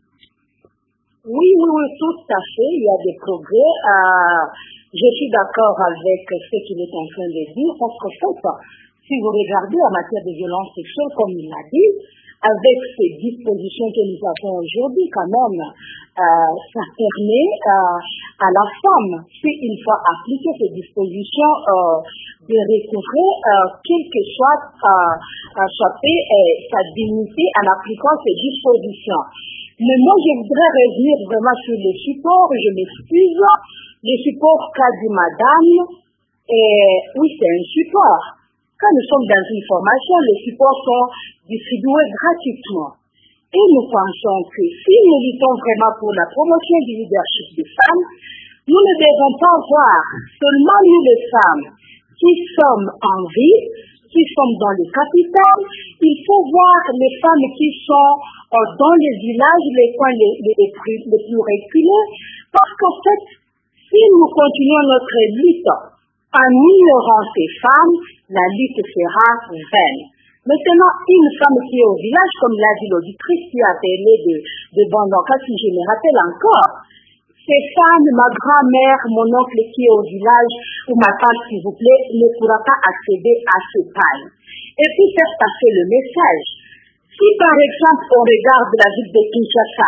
Oui, oui, oui, tout à fait. Il y a des progrès. Euh, je suis d'accord avec ce qu'il est en train de dire, parce qu'en fait, si vous regardez en matière de violence sexuelle, comme il l'a dit, avec ces dispositions que nous avons aujourd'hui, quand même, euh, ça permet euh, à la femme, si une fois appliqué ces dispositions, euh, de recouvrer euh, quel que soit euh, échappé euh, sa dignité en appliquant ces dispositions. Mais moi, je voudrais revenir vraiment sur le support, je m'excuse, le support qu'a dit madame, et oui, c'est un support. Quand nous sommes dans une formation, les supports sont distribués gratuitement. Et nous pensons que si nous luttons vraiment pour la promotion du leadership des femmes, nous ne devons pas voir seulement nous les femmes qui sommes en vie, qui sommes dans les capitales, il faut voir les femmes qui sont euh, dans les villages, les coins les, les, les, plus, les plus reculés, parce qu'en fait, si nous continuons notre lutte en ignorant ces femmes, la lutte sera vaine. Maintenant, une femme qui est au village, comme l'a dit l'auditrice qui a appelé de, de Bandoka, si je me rappelle encore, ces femmes, ma grand-mère, mon oncle qui est au village, ou ma tante, s'il vous plaît, ne pourra pas accéder à ces pailles. Et puis faire passer le message. Si par exemple on regarde la ville de Kinshasa,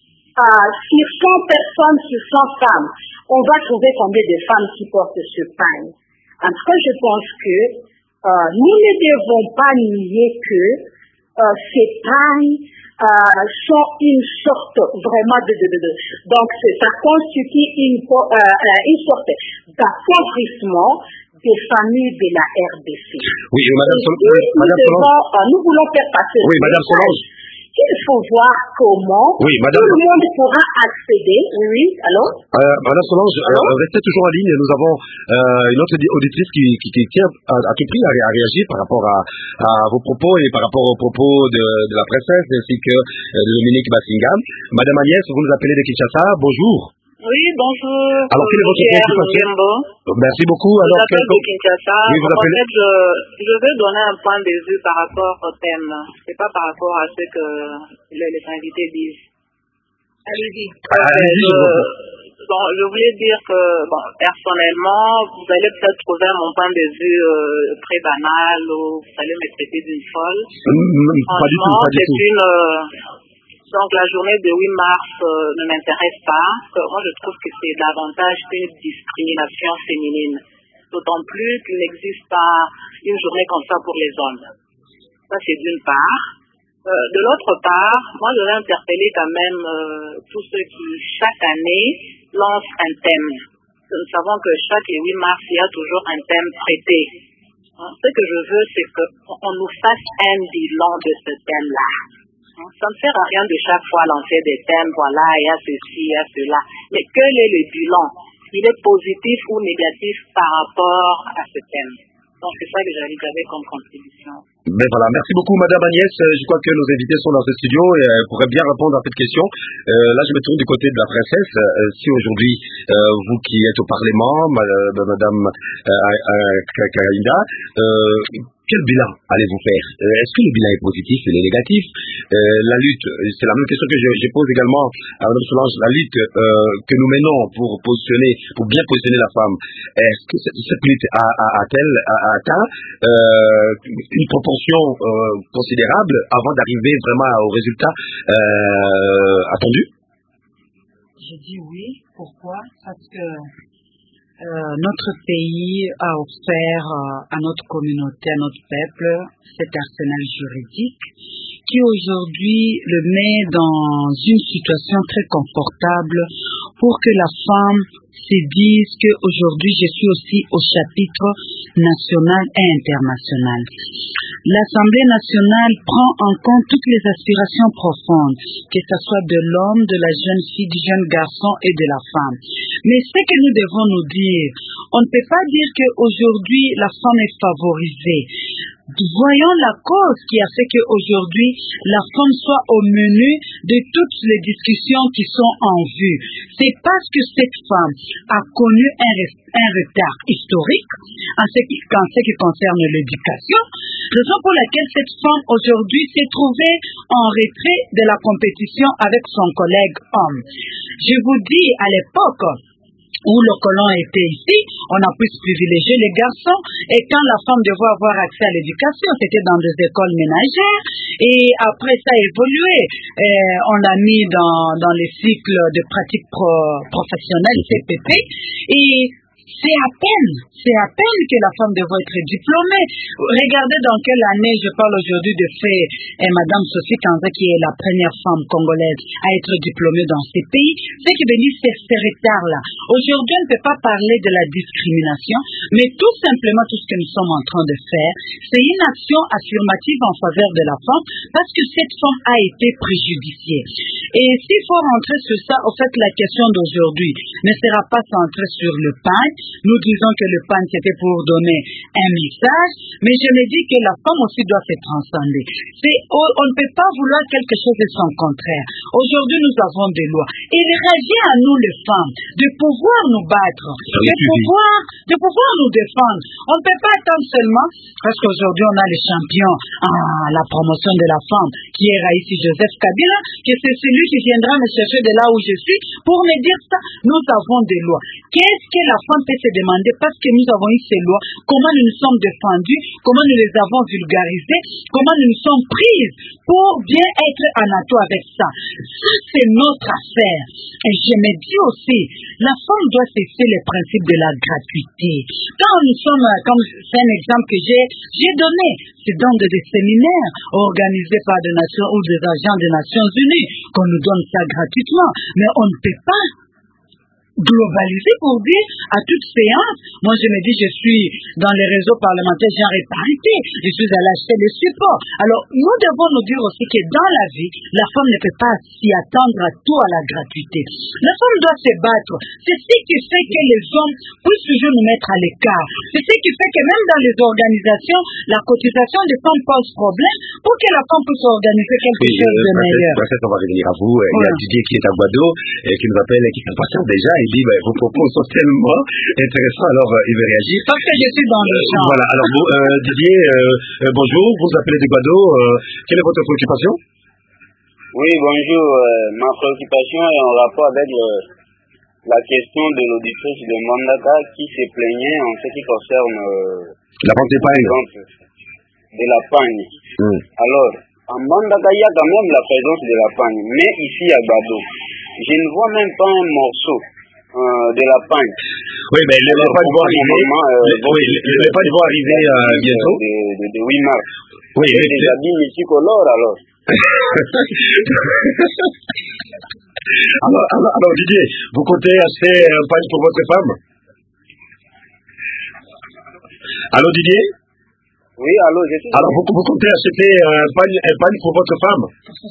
euh, sur cent personnes, sur cent femmes, on va trouver combien de femmes qui portent ce pagne. En tout cas, je pense que euh, nous ne devons pas nier que euh, ces pagnes euh, sont une sorte vraiment de... de, de, de. Donc, ça constitue une, euh, une sorte d'appauvrissement des familles de la R D C. Oui, Madame Solange. Nous, Madame devons, Solange. euh, nous voulons faire passer oui, Madame Solange. Il faut voir comment oui, Madame... tout le monde pourra accéder. Oui, alors euh, Madame Solange, euh, restez toujours en ligne. Nous avons euh, une autre auditrice qui, qui, qui tient à, à tout prix à, à réagir par rapport à, à vos propos et par rapport aux propos de, de la princesse ainsi que euh, de Dominique Bassinga. Madame Agnès, vous nous appelez de Kinshasa. Bonjour. Oui, bonjour. Alors, quelle est votre préoccupation? Merci beaucoup. Je Alors, m'appelle de Kinshasa. Oui, vous en appelez... fait, je, je vais donner un point de vue par rapport au thème. C'est pas par rapport à ce que les, les invités disent. Allez-y. Ah, allez-y, je, bon, je voulais dire que, bon, personnellement, vous allez peut-être trouver mon point de vue euh, très banal ou vous allez me traiter d'une folle. Mmh, pas du tout, pas du c'est tout. une... Euh, Donc la journée de huit mars euh, ne m'intéresse pas. Moi je trouve que c'est davantage une discrimination féminine. D'autant plus qu'il n'existe pas une journée comme ça pour les hommes. Ça c'est d'une part. Euh, de l'autre part, moi je vais interpeller quand même euh, tous ceux qui chaque année lancent un thème. Nous savons que chaque huit mars il y a toujours un thème traité. Hein, ce que je veux c'est qu'on nous fasse un bilan de ce thème-là. Ça ne sert à rien de chaque fois lancer des thèmes, voilà, il y a ceci, il y a cela. Mais quel est le bilan? Il est positif ou négatif par rapport à ce thème? Donc c'est ça que j'avais comme contribution. Ben voilà, merci beaucoup Madame Agnès. Je crois que nos invités sont dans ce studio et euh, pourraient bien répondre à cette question. Euh, là, je me tourne du côté de la princesse. Euh, si aujourd'hui, euh, vous qui êtes au Parlement, Madame euh, Kainda, euh, quel bilan allez-vous faire? euh, Est-ce que le bilan est positif, il est négatif? euh, La lutte, c'est la même question que je, je pose également à Madame Solange. La lutte euh, que nous menons pour positionner, pour bien positionner la femme, est-ce que cette, cette lutte a, a, a-t-elle a, a atteint euh, une proportion euh, considérable avant d'arriver vraiment au résultat euh, attendu? Je dis oui. Pourquoi? Parce que Euh, notre pays a offert euh, à notre communauté, à notre peuple, cet arsenal juridique qui aujourd'hui le met dans une situation très confortable pour que la femme se dise qu'aujourd'hui je suis aussi au chapitre national et international. L'Assemblée nationale prend en compte toutes les aspirations profondes, que ce soit de l'homme, de la jeune fille, du jeune garçon et de la femme. Mais ce que nous devons nous dire, on ne peut pas dire qu'aujourd'hui la femme est favorisée. Voyons la cause qui a fait qu'aujourd'hui la femme soit au menu de toutes les discussions qui sont en vue. C'est parce que cette femme a connu un, un retard historique en ce qui, en ce qui concerne l'éducation, raison pour laquelle cette femme aujourd'hui s'est trouvée en retrait de la compétition avec son collègue homme. Je vous dis, à l'époque où le colon était ici, on a pu privilégier les garçons, et quand la femme devait avoir accès à l'éducation, c'était dans des écoles ménagères, et après ça a évolué, euh, on l'a mis dans, dans les cycles de pratique pro, professionnelle, C P P, et c'est à peine, c'est à peine que la femme devrait être diplômée. Regardez dans quelle année je parle aujourd'hui de fait, et Madame Sophie Kanza, qui est la première femme congolaise à être diplômée dans ces pays. Ce qui veut dire, c'est ce retard-là. Aujourd'hui, on ne peut pas parler de la discrimination, mais tout simplement tout ce que nous sommes en train de faire, c'est une action affirmative en faveur de la femme, parce que cette femme a été préjudiciée. Et s'il faut rentrer sur ça, au fait, la question d'aujourd'hui ne sera pas centrée sur le pain. Nous disons que le pain c'était pour donner un message, mais je me dis que la femme aussi doit se transcender. C'est, on ne peut pas vouloir quelque chose de son contraire. Aujourd'hui, nous avons des lois. Il revient à nous, les femmes, de pouvoir nous battre, de pouvoir, de pouvoir nous défendre. On ne peut pas attendre seulement, parce qu'aujourd'hui, on a les champions à la promotion de la femme, qui est Raïssi Joseph Kabila, que c'est celui qui viendra me chercher de là où je suis pour me dire ça. Nous avons des lois. Qu'est-ce que la femme peut se demander parce que nous avons eu ces lois? Comment nous nous sommes défendus? Comment nous les avons vulgarisées? Comment nous nous sommes prises pour bien être en accord avec ça? Ça, c'est notre affaire. Et je me dis aussi, la femme doit cesser les principes de la gratuité. Quand nous sommes, comme c'est un exemple que j'ai, j'ai donné, c'est dans des séminaires organisés par des nations ou des agents des Nations Unies qu'on nous donne ça gratuitement. Mais on ne peut pas globalisé pour dire à toute séance, moi je me dis je suis dans les réseaux parlementaires genre et parité, je suis allé acheter le support. Alors nous devons nous dire aussi que dans la vie, la femme ne peut pas s'y attendre à tout à la gratuité. La femme doit se battre. C'est ce qui fait que les hommes puissent toujours nous mettre à l'écart. C'est ce qui fait que même dans les organisations, la cotisation des femmes pose problème pour que la femme puisse organiser quelque oui, chose de meilleur. Peut-être on va revenir à vous. Il y a Didier qui est à Guado et qui nous appelle et qui s'impatiente déjà. Il dit bah, vos propos sont tellement intéressants, alors euh, il veut réagir. Parce que je suis dans le champ. Voilà, alors vous, euh, Didier, euh, euh, bonjour, vous appelez de Guado, euh, quelle est votre préoccupation? Oui, bonjour, euh, ma préoccupation est en rapport avec le, la question de l'auditrice de Mbandaka qui se plaignait en ce qui concerne euh, la vente des pagnes. De la pagne. Mm. Alors, en Mbandaka, il y a quand même la présence de la pagne, mais ici à Guado, je ne vois même pas un morceau euh, de la pagne. Oui, mais les, les pagnes vont arriver. Euh, les, oui, les, les pagnes vont arriver euh, bientôt. De, de, de huit mars. Oui, c'est des habits multicolores alors. alors, alors, alors, Didier, vous comptez acheter un pagne pour votre femme? Allô, Didier? Oui, allô, je suis... Alors, vous, vous comptez acheter un pagne, un pagne pour votre femme?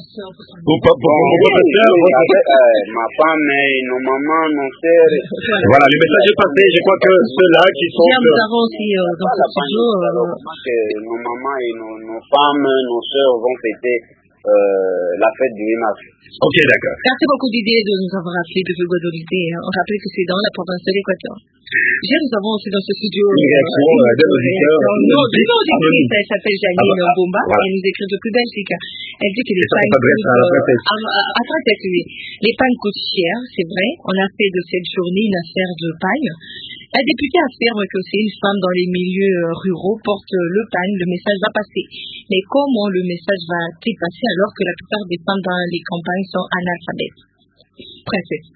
Ou pour, pour, bon, pour votre oui, soeur? Oui, avec, euh, ma femme et nos mamans, nos sœurs... Voilà, le message est passé. Je crois que ceux-là qui sont... Bien, nous avons aussi euh, dans ce studio... Euh... Alors, que nos mamans et nos, nos femmes, nos sœurs vont fêter euh, la fête du huit mars. Ok, d'accord. Merci beaucoup Didier de nous avoir appelé de Guadeloupe. On rappelle que c'est dans la province de l'Équateur. J'ai, nous avons aussi dans ce studio une réaction euh, d'un auditeur. Non, d'une auditrice, elle s'appelle Janine ah, Bomba, voilà. Elle nous écrit depuis Belgique. Elle dit que les pagnes coûtent... À Fratec, oui. Les pagnes coûtent cher, c'est vrai. On a fait de cette journée une affaire de pagne. La députée affirme que c'est une femme dans les milieux ruraux porte le pagne, le message va passer. Mais comment le message va-t-il passer alors que la plupart des femmes dans les campagnes sont analphabètes? Princesse.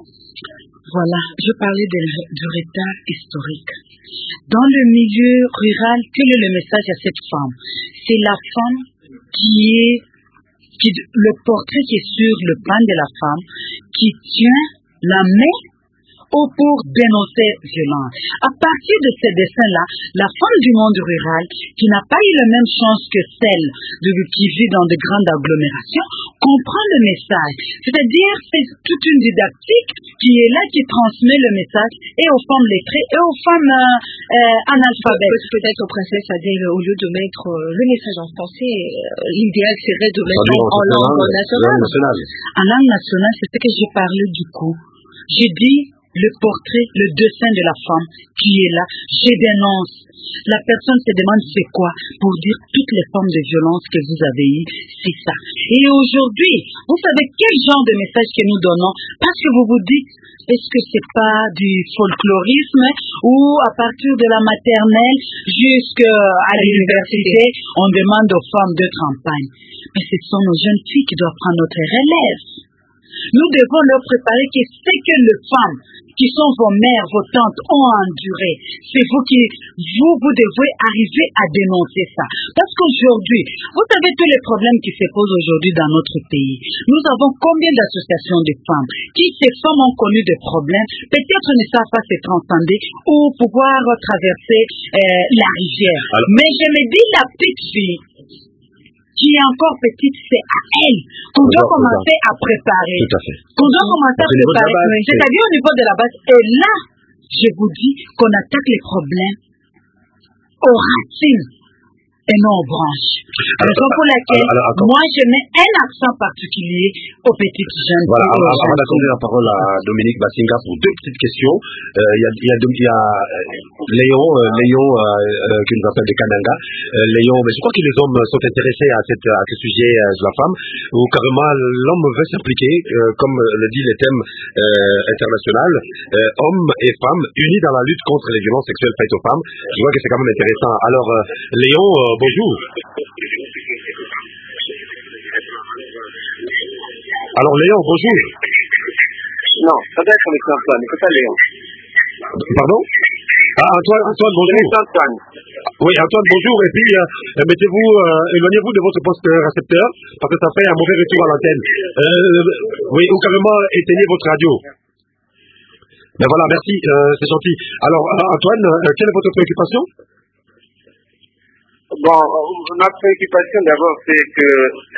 Voilà, je parlais de, du retard historique. Dans le milieu rural, quel est le message à cette femme? C'est la femme qui est, qui, le portrait qui est sur le pan de la femme, qui tient la main ou pour dénoncer violence. À partir de ces dessins-là, la femme du monde rural, qui n'a pas eu la même chance que celle de, qui vit dans de grandes agglomérations, comprend le message. C'est-à-dire, c'est toute une didactique qui est là, qui transmet le message et aux femmes lettrées et aux femmes euh, euh, analphabètes. Peut-être aux princesses, c'est-à-dire au lieu de mettre euh, le message en français, euh, l'idéal serait de mettre en, en langue nationale. En langue nationale, c'est ce que j'ai parlé du coup. J'ai dit le portrait, le dessin de la femme qui est là, je dénonce. La personne se demande c'est quoi pour dire toutes les formes de violence que vous avez eues, c'est ça. Et aujourd'hui, vous savez quel genre de message que nous donnons? Parce que vous vous dites, est-ce que c'est pas du folklorisme ou à partir de la maternelle jusqu'à l'université, on demande aux femmes d'être en pagne. Mais ce sont nos jeunes filles qui doivent prendre notre relève. Nous devons leur préparer que ce que les femmes qui sont vos mères, vos tantes ont enduré, c'est vous qui, vous, vous devez arriver à dénoncer ça. Parce qu'aujourd'hui, vous savez tous les problèmes qui se posent aujourd'hui dans notre pays. Nous avons combien d'associations de femmes qui, ces femmes ont connu des problèmes, peut-être ne savent pas se transcender ou pouvoir traverser euh, la rivière. Alors, mais je me dis, la petite fille qui est encore petite, c'est à elle qu'on doit commencer à préparer. Tout à fait. Qu'on doit commencer à préparer. C'est-à-dire au niveau de la base. Et là, je vous dis qu'on attaque les problèmes aux racines. et non aux branches. Raison pour laquelle alors, alors, moi je mets un accent particulier aux petites jeunes. Voilà, avant, avant d'accorder la parole à Dominique Bassinga pour deux petites questions, il euh, y, a, y, a, y a Léon, euh, Léon euh, euh, qui nous appelle de Kananga. Euh, Léon, mais je crois que les hommes sont intéressés à, cette, à ce sujet euh, de la femme, où carrément l'homme veut s'impliquer, euh, comme le dit le thème euh, international, euh, hommes et femmes unis dans la lutte contre les violences sexuelles faites aux femmes. Je vois que c'est quand même intéressant. Alors, euh, Léon, euh, bonjour. Alors Léon, bonjour. Non, ça doit être avec Antoine, c'est pas Léon. Pardon? Ah, Antoine, Antoine, bonjour. Antoine. Oui, Antoine, bonjour. Et puis, euh, mettez-vous, euh, éloignez-vous de votre poste récepteur, parce que ça fait un mauvais retour à l'antenne. Euh, oui, ou carrément, éteignez votre radio. Ben voilà, merci, euh, c'est gentil. Alors, Antoine, euh, quelle est votre préoccupation? Bon, ma préoccupation d'abord, c'est que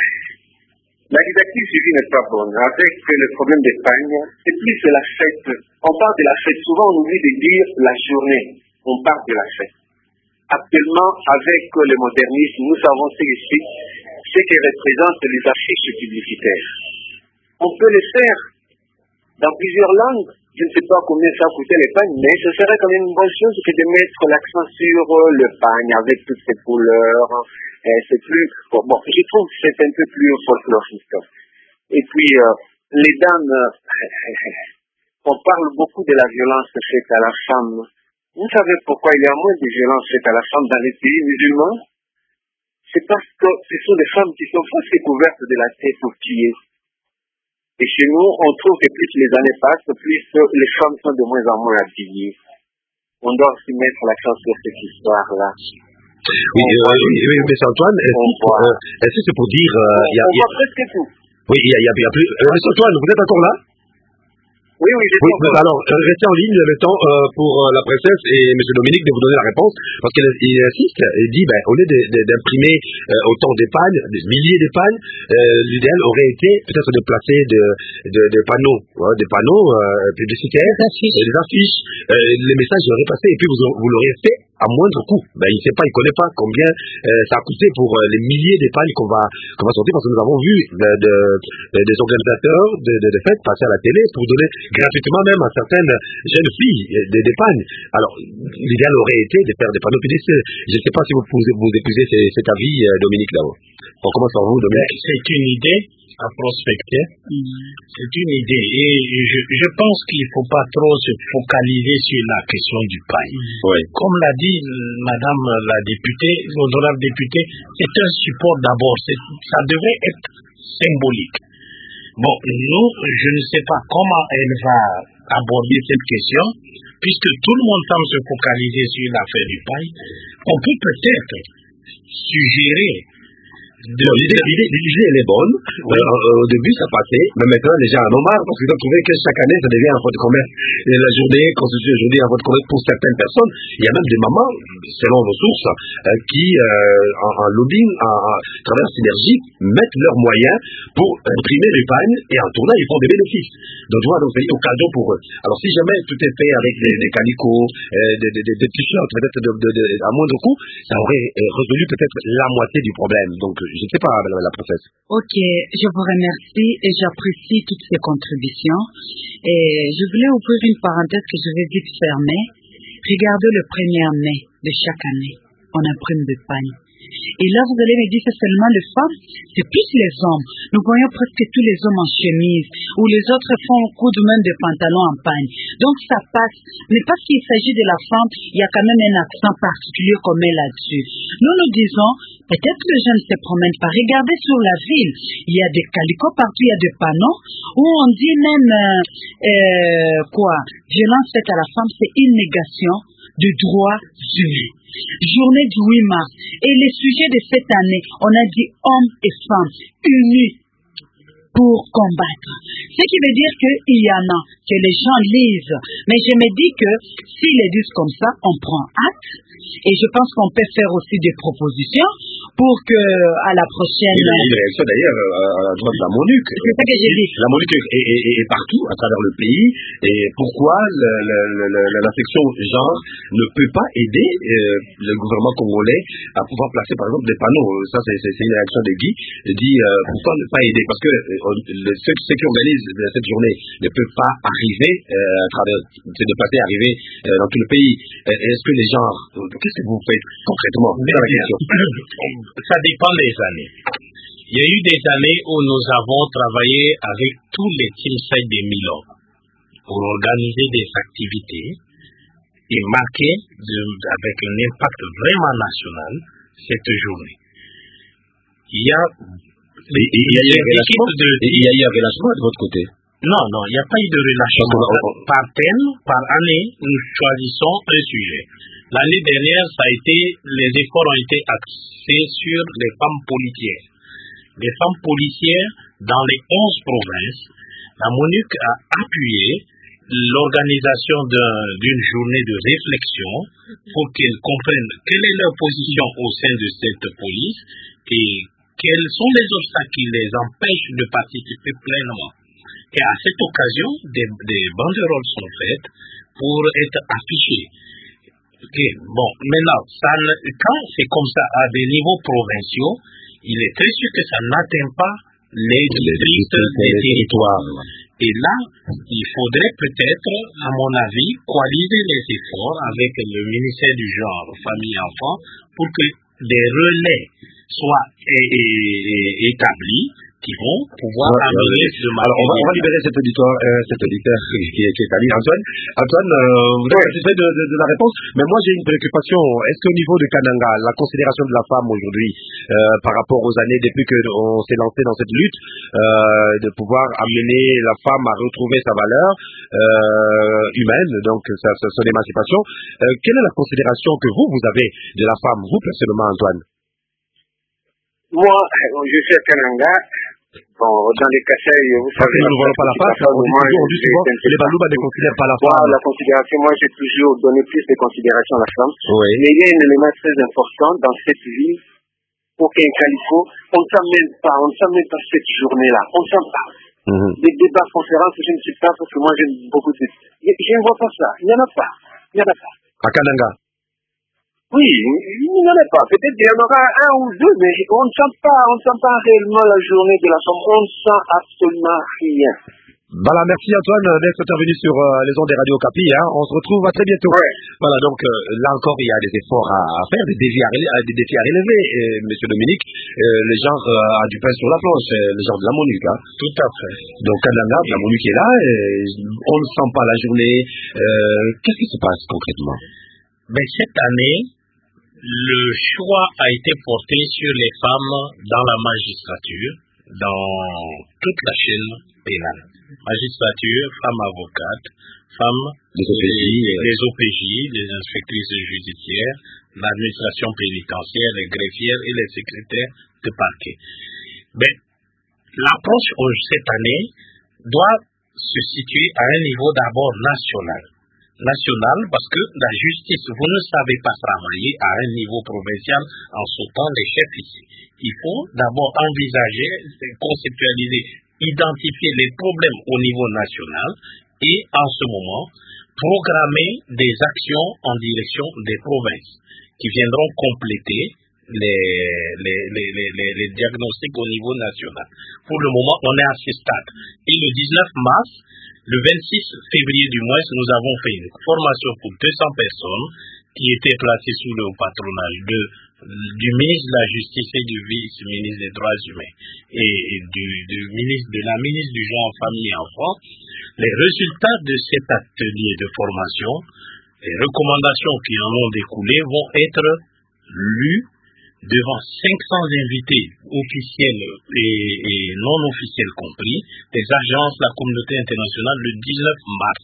la didactique suivie n'est pas bonne. Avec le problème d'Espagne, c'est plus de la fête. On parle de la fête. Souvent, on oublie de dire la journée. On parle de la fête. Actuellement, avec le modernisme, nous savons ce que c'est, ce que représentent les affiches publicitaires. On peut le faire dans plusieurs langues. Je ne sais pas combien ça coûtait les pagnes, mais ce serait quand même une bonne chose que de mettre l'accent sur le pagne avec toutes ses couleurs. Et c'est plus, bon, bon, je trouve que c'est un peu plus folklorique. Et puis, euh, les dames, euh, on parle beaucoup de la violence faite à la femme. Vous savez pourquoi il y a moins de violence faite à la femme dans les pays musulmans? C'est parce que ce sont des femmes qui sont presque couvertes de la tête aux pieds. Et chez nous, on trouve que plus les années passent, plus les femmes sont de moins en moins habillées. On doit aussi mettre l'accent sur cette histoire-là. Oui, euh, oui, oui, mais Antoine, est-ce euh, est que c'est pour dire... Euh, on y a, on voit presque tout. Oui, il y a, y a, y a plus... Euh, mais Antoine, vous êtes encore là? Oui, oui, j'ai oui, mais alors, euh, restez en ligne le temps euh, pour euh, la princesse et M. Dominique de vous donner la réponse, parce qu'il insiste, il dit, ben, au lieu d'imprimer euh, autant d'épargne, des milliers d'épargnes, euh, l'idéal aurait été peut-être de placer de, de, de panneaux, ouais, des panneaux euh, publicitaires, des affiches, des affiches euh, les messages auraient passé, et puis vous, vous l'auriez fait à moindre coût. Ben, il ne sait pas, il ne connaît pas combien euh, ça a coûté pour euh, les milliers d'épargnes qu'on va, qu'on va sortir, parce que nous avons vu de, de, de, des organisateurs de, de, de fêtes passer à la télé pour donner gratuitement même à certaines jeunes filles des dépannes. Alors, l'idéal aurait été de faire des panneaux publicitaires. Je ne sais pas si vous pouvez vous épuisez cet avis, Dominique, d'abord. On commence par vous, Dominique. C'est une idée à prospecter. Mm. C'est une idée. Et je, je pense qu'il ne faut pas trop se focaliser sur la question du pain. Mm. Oui. Comme l'a dit Madame la députée, l'honorable députée, c'est un support d'abord. Ça devrait être symbolique. Bon, nous, je ne sais pas comment elle va aborder cette question, puisque tout le monde semble se focaliser sur l'affaire du pain. On peut peut-être suggérer L'idée, elle est bonne. Oui. Euh, euh, au début, ça passait, mais maintenant, les gens en ont marre parce qu'ils ont trouvé que chaque année, ça devient un vote de commerce. Et la journée constitue aujourd'hui un vote de commerce pour certaines personnes. Il y a même des mamans, selon nos sources, euh, qui, euh, en, en lobbying, en, en travers synergie, mettent leurs moyens pour imprimer l'épargne et en tournant, ils font des bénéfices. Donc, voilà, donc, c'est au cadeau pour eux. Alors, si jamais tout est fait avec des, des calicots, euh, des, des, des, des t-shirts, peut-être de, de, de, à moindre coût, ça aurait euh, résolu peut-être la moitié du problème. Donc, je ne sais pas, madame la princesse. Ok, je vous remercie et j'apprécie toutes ces contributions. Et je voulais ouvrir une parenthèse que je vais vite fermer. Regardez le premier mai de chaque année. On imprime des pagnes. Et là, vous allez me dire, c'est seulement les femmes, c'est plus les hommes. Nous voyons presque tous les hommes en chemise, ou les autres font coudre même des pantalons en pagne. Donc ça passe. Mais parce qu'il s'agit de la femme, il y a quand même un accent particulier qu'on met là-dessus. Nous nous disons, peut-être que les jeunes ne se promènent pas. Regardez sur la ville, il y a des calicots partout, il y a des panneaux, où on dit même, euh, euh, quoi, violence faite à la femme, c'est une négation de droits humains. Journée du huit mars. Et le sujet de cette année, on a dit hommes et femmes unis pour combattre. Ce qui veut dire qu'il y en a, que les gens lisent. Mais je me dis que s'ils les disent comme ça, on prend acte. Et je pense qu'on peut faire aussi des propositions pour que, à la prochaine... Il y a une réaction d'ailleurs à la droite de la MONUC. C'est ça que j'ai dit. La MONUC est, est, est, est partout à travers le pays. Et pourquoi le, le, le, la section genre ne peut pas aider euh, le gouvernement congolais à pouvoir placer par exemple des panneaux? Ça c'est, c'est, c'est une réaction de Guy. Il dit euh, pourquoi ne pas aider? Parce que euh, le, ceux, ceux qui organisent cette journée ne peuvent pas arriver euh, à travers, c'est de passer arriver euh, dans tout le pays. Euh, est-ce que les gens, qu'est-ce que vous faites concrètement? Ça dépend des années. Il y a eu des années où nous avons travaillé avec tous les team sites des Milo pour organiser des activités et marquer de, avec un impact vraiment national cette journée. Il y a, il y a eu un relâchement de, il y a eu un relâchement de votre côté? Non, non, il n'y a pas eu de relâchement. Par thème, par année, nous choisissons un sujet. L'année dernière, ça a été, les efforts ont été axés sur les femmes policières. Les femmes policières dans les onze provinces. La MONUC a appuyé l'organisation d'une journée de réflexion pour qu'elles comprennent quelle est leur position au sein de cette police et quels sont les obstacles qui les empêchent de participer pleinement. Et à cette occasion, des, des banderoles sont faites pour être affichées. Okay. Bon, maintenant, ça ne, quand c'est comme ça à des niveaux provinciaux, il est très sûr que ça n'atteint pas les districts des territoires. Et là, il faudrait peut-être, à mon avis, coaliser les efforts avec le ministère du Genre, Famille et Enfants, pour que des relais soient é- é- établis qui vont pouvoir ouais, amener ouais. de Alors, on va, on va libérer cet auditoire, euh, cet auditeur qui, qui, qui est à lire. Antoine, Antoine euh, vous êtes satisfait de, de, de la réponse? Mais moi, j'ai une préoccupation. Est-ce qu'au niveau de Kananga, la considération de la femme aujourd'hui, euh, par rapport aux années depuis qu'on s'est lancé dans cette lutte, euh, de pouvoir amener la femme à retrouver sa valeur euh, humaine, donc sa, sa, son émancipation, euh, quelle est la considération que vous, vous avez de la femme, vous personnellement, Antoine? Moi, je suis à Kananga. Bon, dans les Kassai, vous savez... Nous ne voyons pas la face, on dit toujours, on dit souvent que les Balouba ne considèrent pas la femme. Moi, la considération, moi, j'ai toujours donné plus de considération à la femme. Oui. Mais il y a un élément très important dans cette vie, aucun calico, on ne s'amène pas, on ne s'amène pas cette journée-là, on s'en parle. Mm-hmm. Les débats, conférences, je ne sais pas, parce que moi, j'aime beaucoup de... Je ne vois pas ça, il n'y en a pas, il n'y en a pas. À Kananga? Oui, il n'y en a pas. Peut-être qu'il y en aura un ou deux, mais on ne sent pas, on ne sent pas réellement la journée de la femme. On ne sent absolument rien. Voilà, merci Antoine d'être intervenu sur euh, les ondes des Radio Okapi. Hein. On se retrouve à très bientôt. Ouais. Voilà, donc euh, là encore, il y a des efforts à, à faire, des défis à, relever, des défis à relever. Et, Monsieur Dominique, euh, le genre euh, a du pain sur la planche, euh, le genre de la MONUC. Hein. Tout à fait. Donc Kananga, la MONUC est là, et on ne sent pas la journée. Euh, qu'est-ce qui se passe concrètement? Ben, cette année, le choix a été porté sur les femmes dans la magistrature, dans toute la chaîne pénale. Magistrature, femmes avocates, femmes des O P J, les, les O P J, les inspectrices judiciaires, l'administration pénitentiaire, les greffières et les secrétaires de parquet. Mais l'approche cette année doit se situer à un niveau d'abord national. National parce que la justice, vous ne savez pas travailler à un niveau provincial en sautant les chefs ici. Il faut d'abord envisager, conceptualiser, identifier les problèmes au niveau national et en ce moment, programmer des actions en direction des provinces qui viendront compléter les, les, les, les, les, les diagnostics au niveau national. Pour le moment, on est à ce stade. Et le dix-neuf mars, le vingt-six février du mois, nous avons fait une formation pour deux cents personnes qui étaient placées sous le patronage de, du ministre de la Justice et du vice-ministre des Droits humains et du, du ministre, de la ministre du Genre, Famille et Enfants. Les résultats de cet atelier de formation, les recommandations qui en ont découlé vont être lues devant cinq cents invités officiels et, et non officiels compris, des agences de la communauté internationale le dix-neuf mars.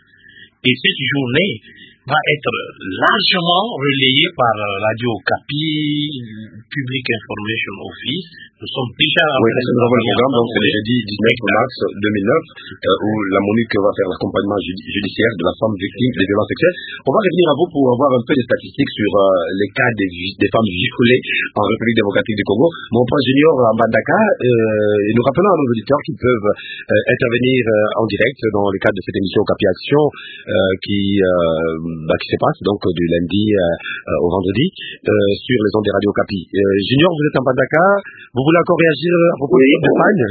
Et cette journée va être largement relayée par Radio Okapi, Public Information Office, Nous sommes déjà oui, parce que nous avons le programme, donc c'est le jeudi dix-neuf mars deux mille neuf, euh, où la MONUC va faire l'accompagnement judi- judiciaire de la femme victime des violences sexuelles. On va revenir à vous pour avoir un peu de statistiques sur euh, les cas des, des femmes violées en République démocratique du Congo. Mon point junior à Mbandaka, euh, et nous rappelons à nos auditeurs qu'ils peuvent euh, intervenir euh, en direct dans le cadre de cette émission Capi Action euh, qui, euh, bah, qui se passe donc du lundi euh, au vendredi euh, sur les ondes des radios Capi. Euh, junior, vous êtes à Mbandaka, vous voulez encore réagir à propos Oui. de Pagne?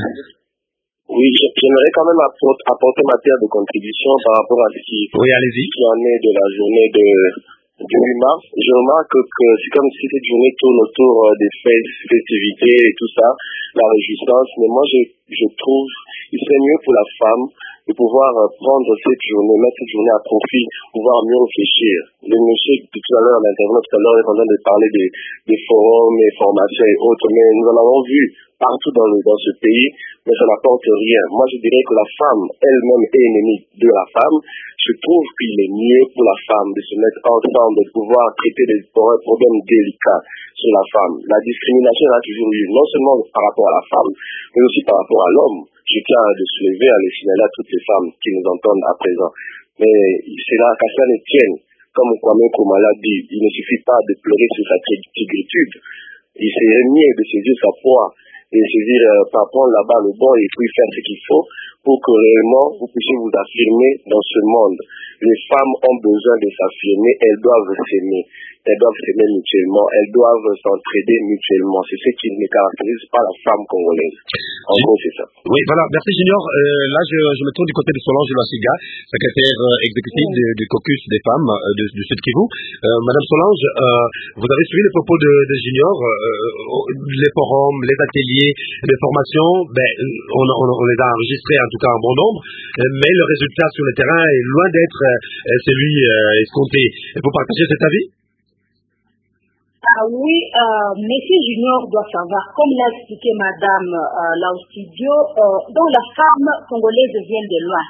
Oui, je- j'aimerais quand même apport- apporter ma pierre de contribution par rapport à ce qui, Oui, allez-y. qui en est de la journée de, du huit mars. Je remarque que c'est comme si cette journée tourne autour euh, des fêtes, festivités et tout ça, la réjouissance. Mais moi, je, je trouve qu'il serait mieux pour la femme de pouvoir euh, prendre cette journée, mettre cette journée à profit, pouvoir mieux réfléchir. Le monsieur, tout à l'heure, l'intervenant tout à l'heure, est en train de parler des, des forums, des formations et autres, mais nous en avons vu partout dans, le, dans ce pays, mais ça n'apporte rien. Moi, je dirais que la femme elle-même est ennemie de la femme. Je trouve qu'il est mieux pour la femme de se mettre ensemble, de pouvoir traiter des problèmes délicats sur la femme. La discrimination a toujours eu, non seulement par rapport à la femme, mais aussi par rapport à l'homme. Je tiens à le soulever, à le signaler à toutes les femmes qui nous entendent à présent. Mais c'est là qu'à cela ne tienne, comme Kwame Nkrumah l'a dit, il ne suffit pas de pleurer sur sa tigritude. Il serait mieux de saisir sa proie et saisir euh, par prendre là-bas le bon et puis faire ce qu'il faut pour que réellement vous puissiez vous affirmer dans ce monde. Les femmes ont besoin de s'affirmer, elles doivent s'aimer, elles doivent s'aimer mutuellement, elles doivent s'entraider mutuellement. C'est ce qui ne caractérise pas la femme congolaise. En gros, c'est ça. Oui, voilà. Merci, Junior. Euh, là, je, je me tourne du côté de Solange Loisiga, secrétaire euh, exécutive du, du caucus des femmes euh, de, du Sud Kivu. Euh, Madame Solange, euh, vous avez suivi les propos de, de Junior, euh, les forums, les ateliers, les formations, ben, on, on, on les a enregistrés en tout cas en bon nombre, euh, mais le résultat sur le terrain est loin d'être euh, celui euh, escompté. Vous partagez cet avis? Ah oui, euh, Monsieur Junior doit savoir, comme l'a expliqué Madame euh, là au studio, euh, dont la femme congolaise vient de loin.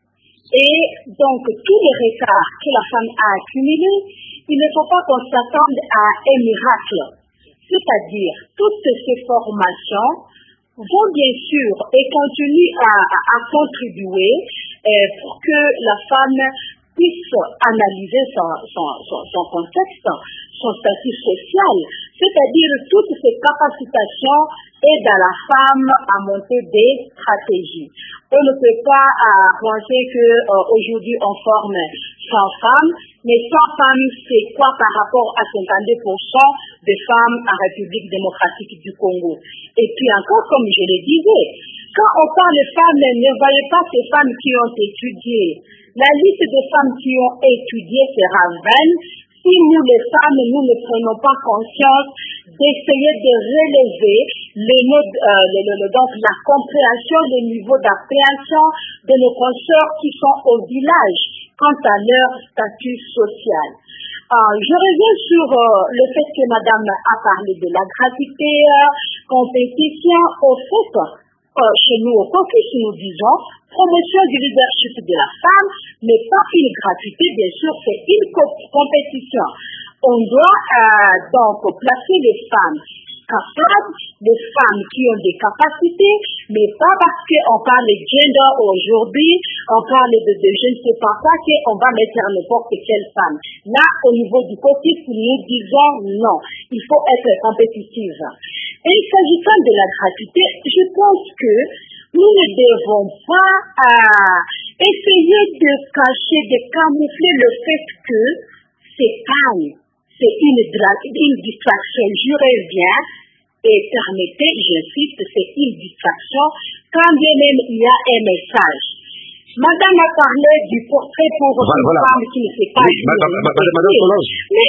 Et donc, tous les retards que la femme a accumulés, il ne faut pas qu'on s'attende à un miracle. C'est-à-dire, toutes ces formations vont bien sûr et continuent à, à, à contribuer euh, pour que la femme puisse analyser son, son, son, son contexte, son statut social, c'est-à-dire toutes ces capacitations aident à la femme à monter des stratégies. On ne peut pas euh, penser que euh, aujourd'hui on forme cent femmes, mais cent femmes c'est quoi par rapport à cinquante-deux pour cent des femmes en République démocratique du Congo. Et puis encore, comme je le disais, quand on parle de femmes, ne voyez pas ces femmes qui ont étudié. La liste des femmes qui ont étudié sera vaine si nous les femmes, nous ne prenons pas conscience d'essayer de relever les, euh, le, le, le, donc la compréhension, le niveau d'appréhension de nos consoeurs qui sont au village quant à leur statut social. Euh, je reviens sur euh, le fait que Madame a parlé de la gratuité, euh, compétition. Au fait, euh, chez nous au caucus, nous disons promotion du leadership de la femme, mais pas une gratuité, bien sûr, c'est une co- compétition. On doit euh, donc placer les femmes capables, des femmes qui ont des capacités, mais pas parce qu'on parle de gender aujourd'hui, on parle de, de je ne sais pas quoi, qu'on va mettre n'importe quelle femme. Là, au niveau du caucus, nous disons non, il faut être compétitive. Et s'agissant de la gratuité, je pense que nous ne devons pas euh, essayer de cacher, de camoufler le fait que c'est pas, c'est une, une distraction. Je reviens et permettez, j'insiste, c'est une distraction quand bien même il y a un message. Madame a parlé du portrait pour voilà, une voilà. femme qui ne sait pas. Oui, madame, madame, madame Solange. Mais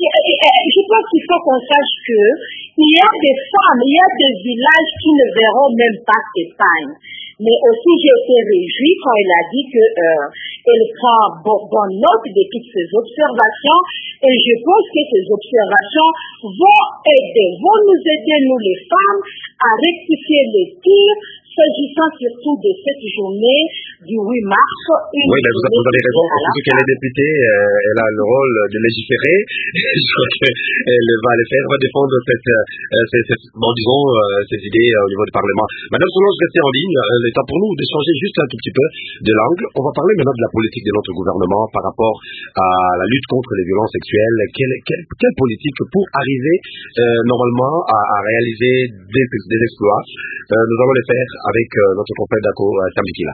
je pense qu'il faut qu'on sache que il y a des femmes, il y a des villages qui ne verront même pas ces pagnes. Mais aussi, j'ai été réjouie quand elle a dit que euh, elle prend bon, bonne note de toutes ces observations. Et je pense que ces observations vont aider, vont nous aider, nous les femmes, à rectifier les tirs, s'agissant surtout de cette journée du huit mars. Oui, ben vous, vous avez raison, surtout qu'elle est députée, euh, elle a le rôle de légiférer, elle va aller faire, va défendre cette, euh, cette, cette bon, disons, euh, ces idées euh, au niveau du Parlement. Madame Solange, restez en ligne, euh, il est temps pour nous d'échanger juste un tout petit peu de l'angle. On va parler maintenant de la politique de notre gouvernement par rapport à la lutte contre les violences sexuelles. Quelle, quelle, quelle politique pour arriver euh, normalement à, à réaliser des, des exploits. Euh, nous allons les faire avec euh, notre confrère Dako euh, Tambikila.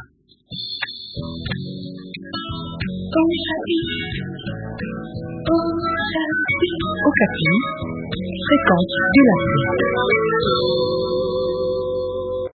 Okapi, fréquence de l'Afrique.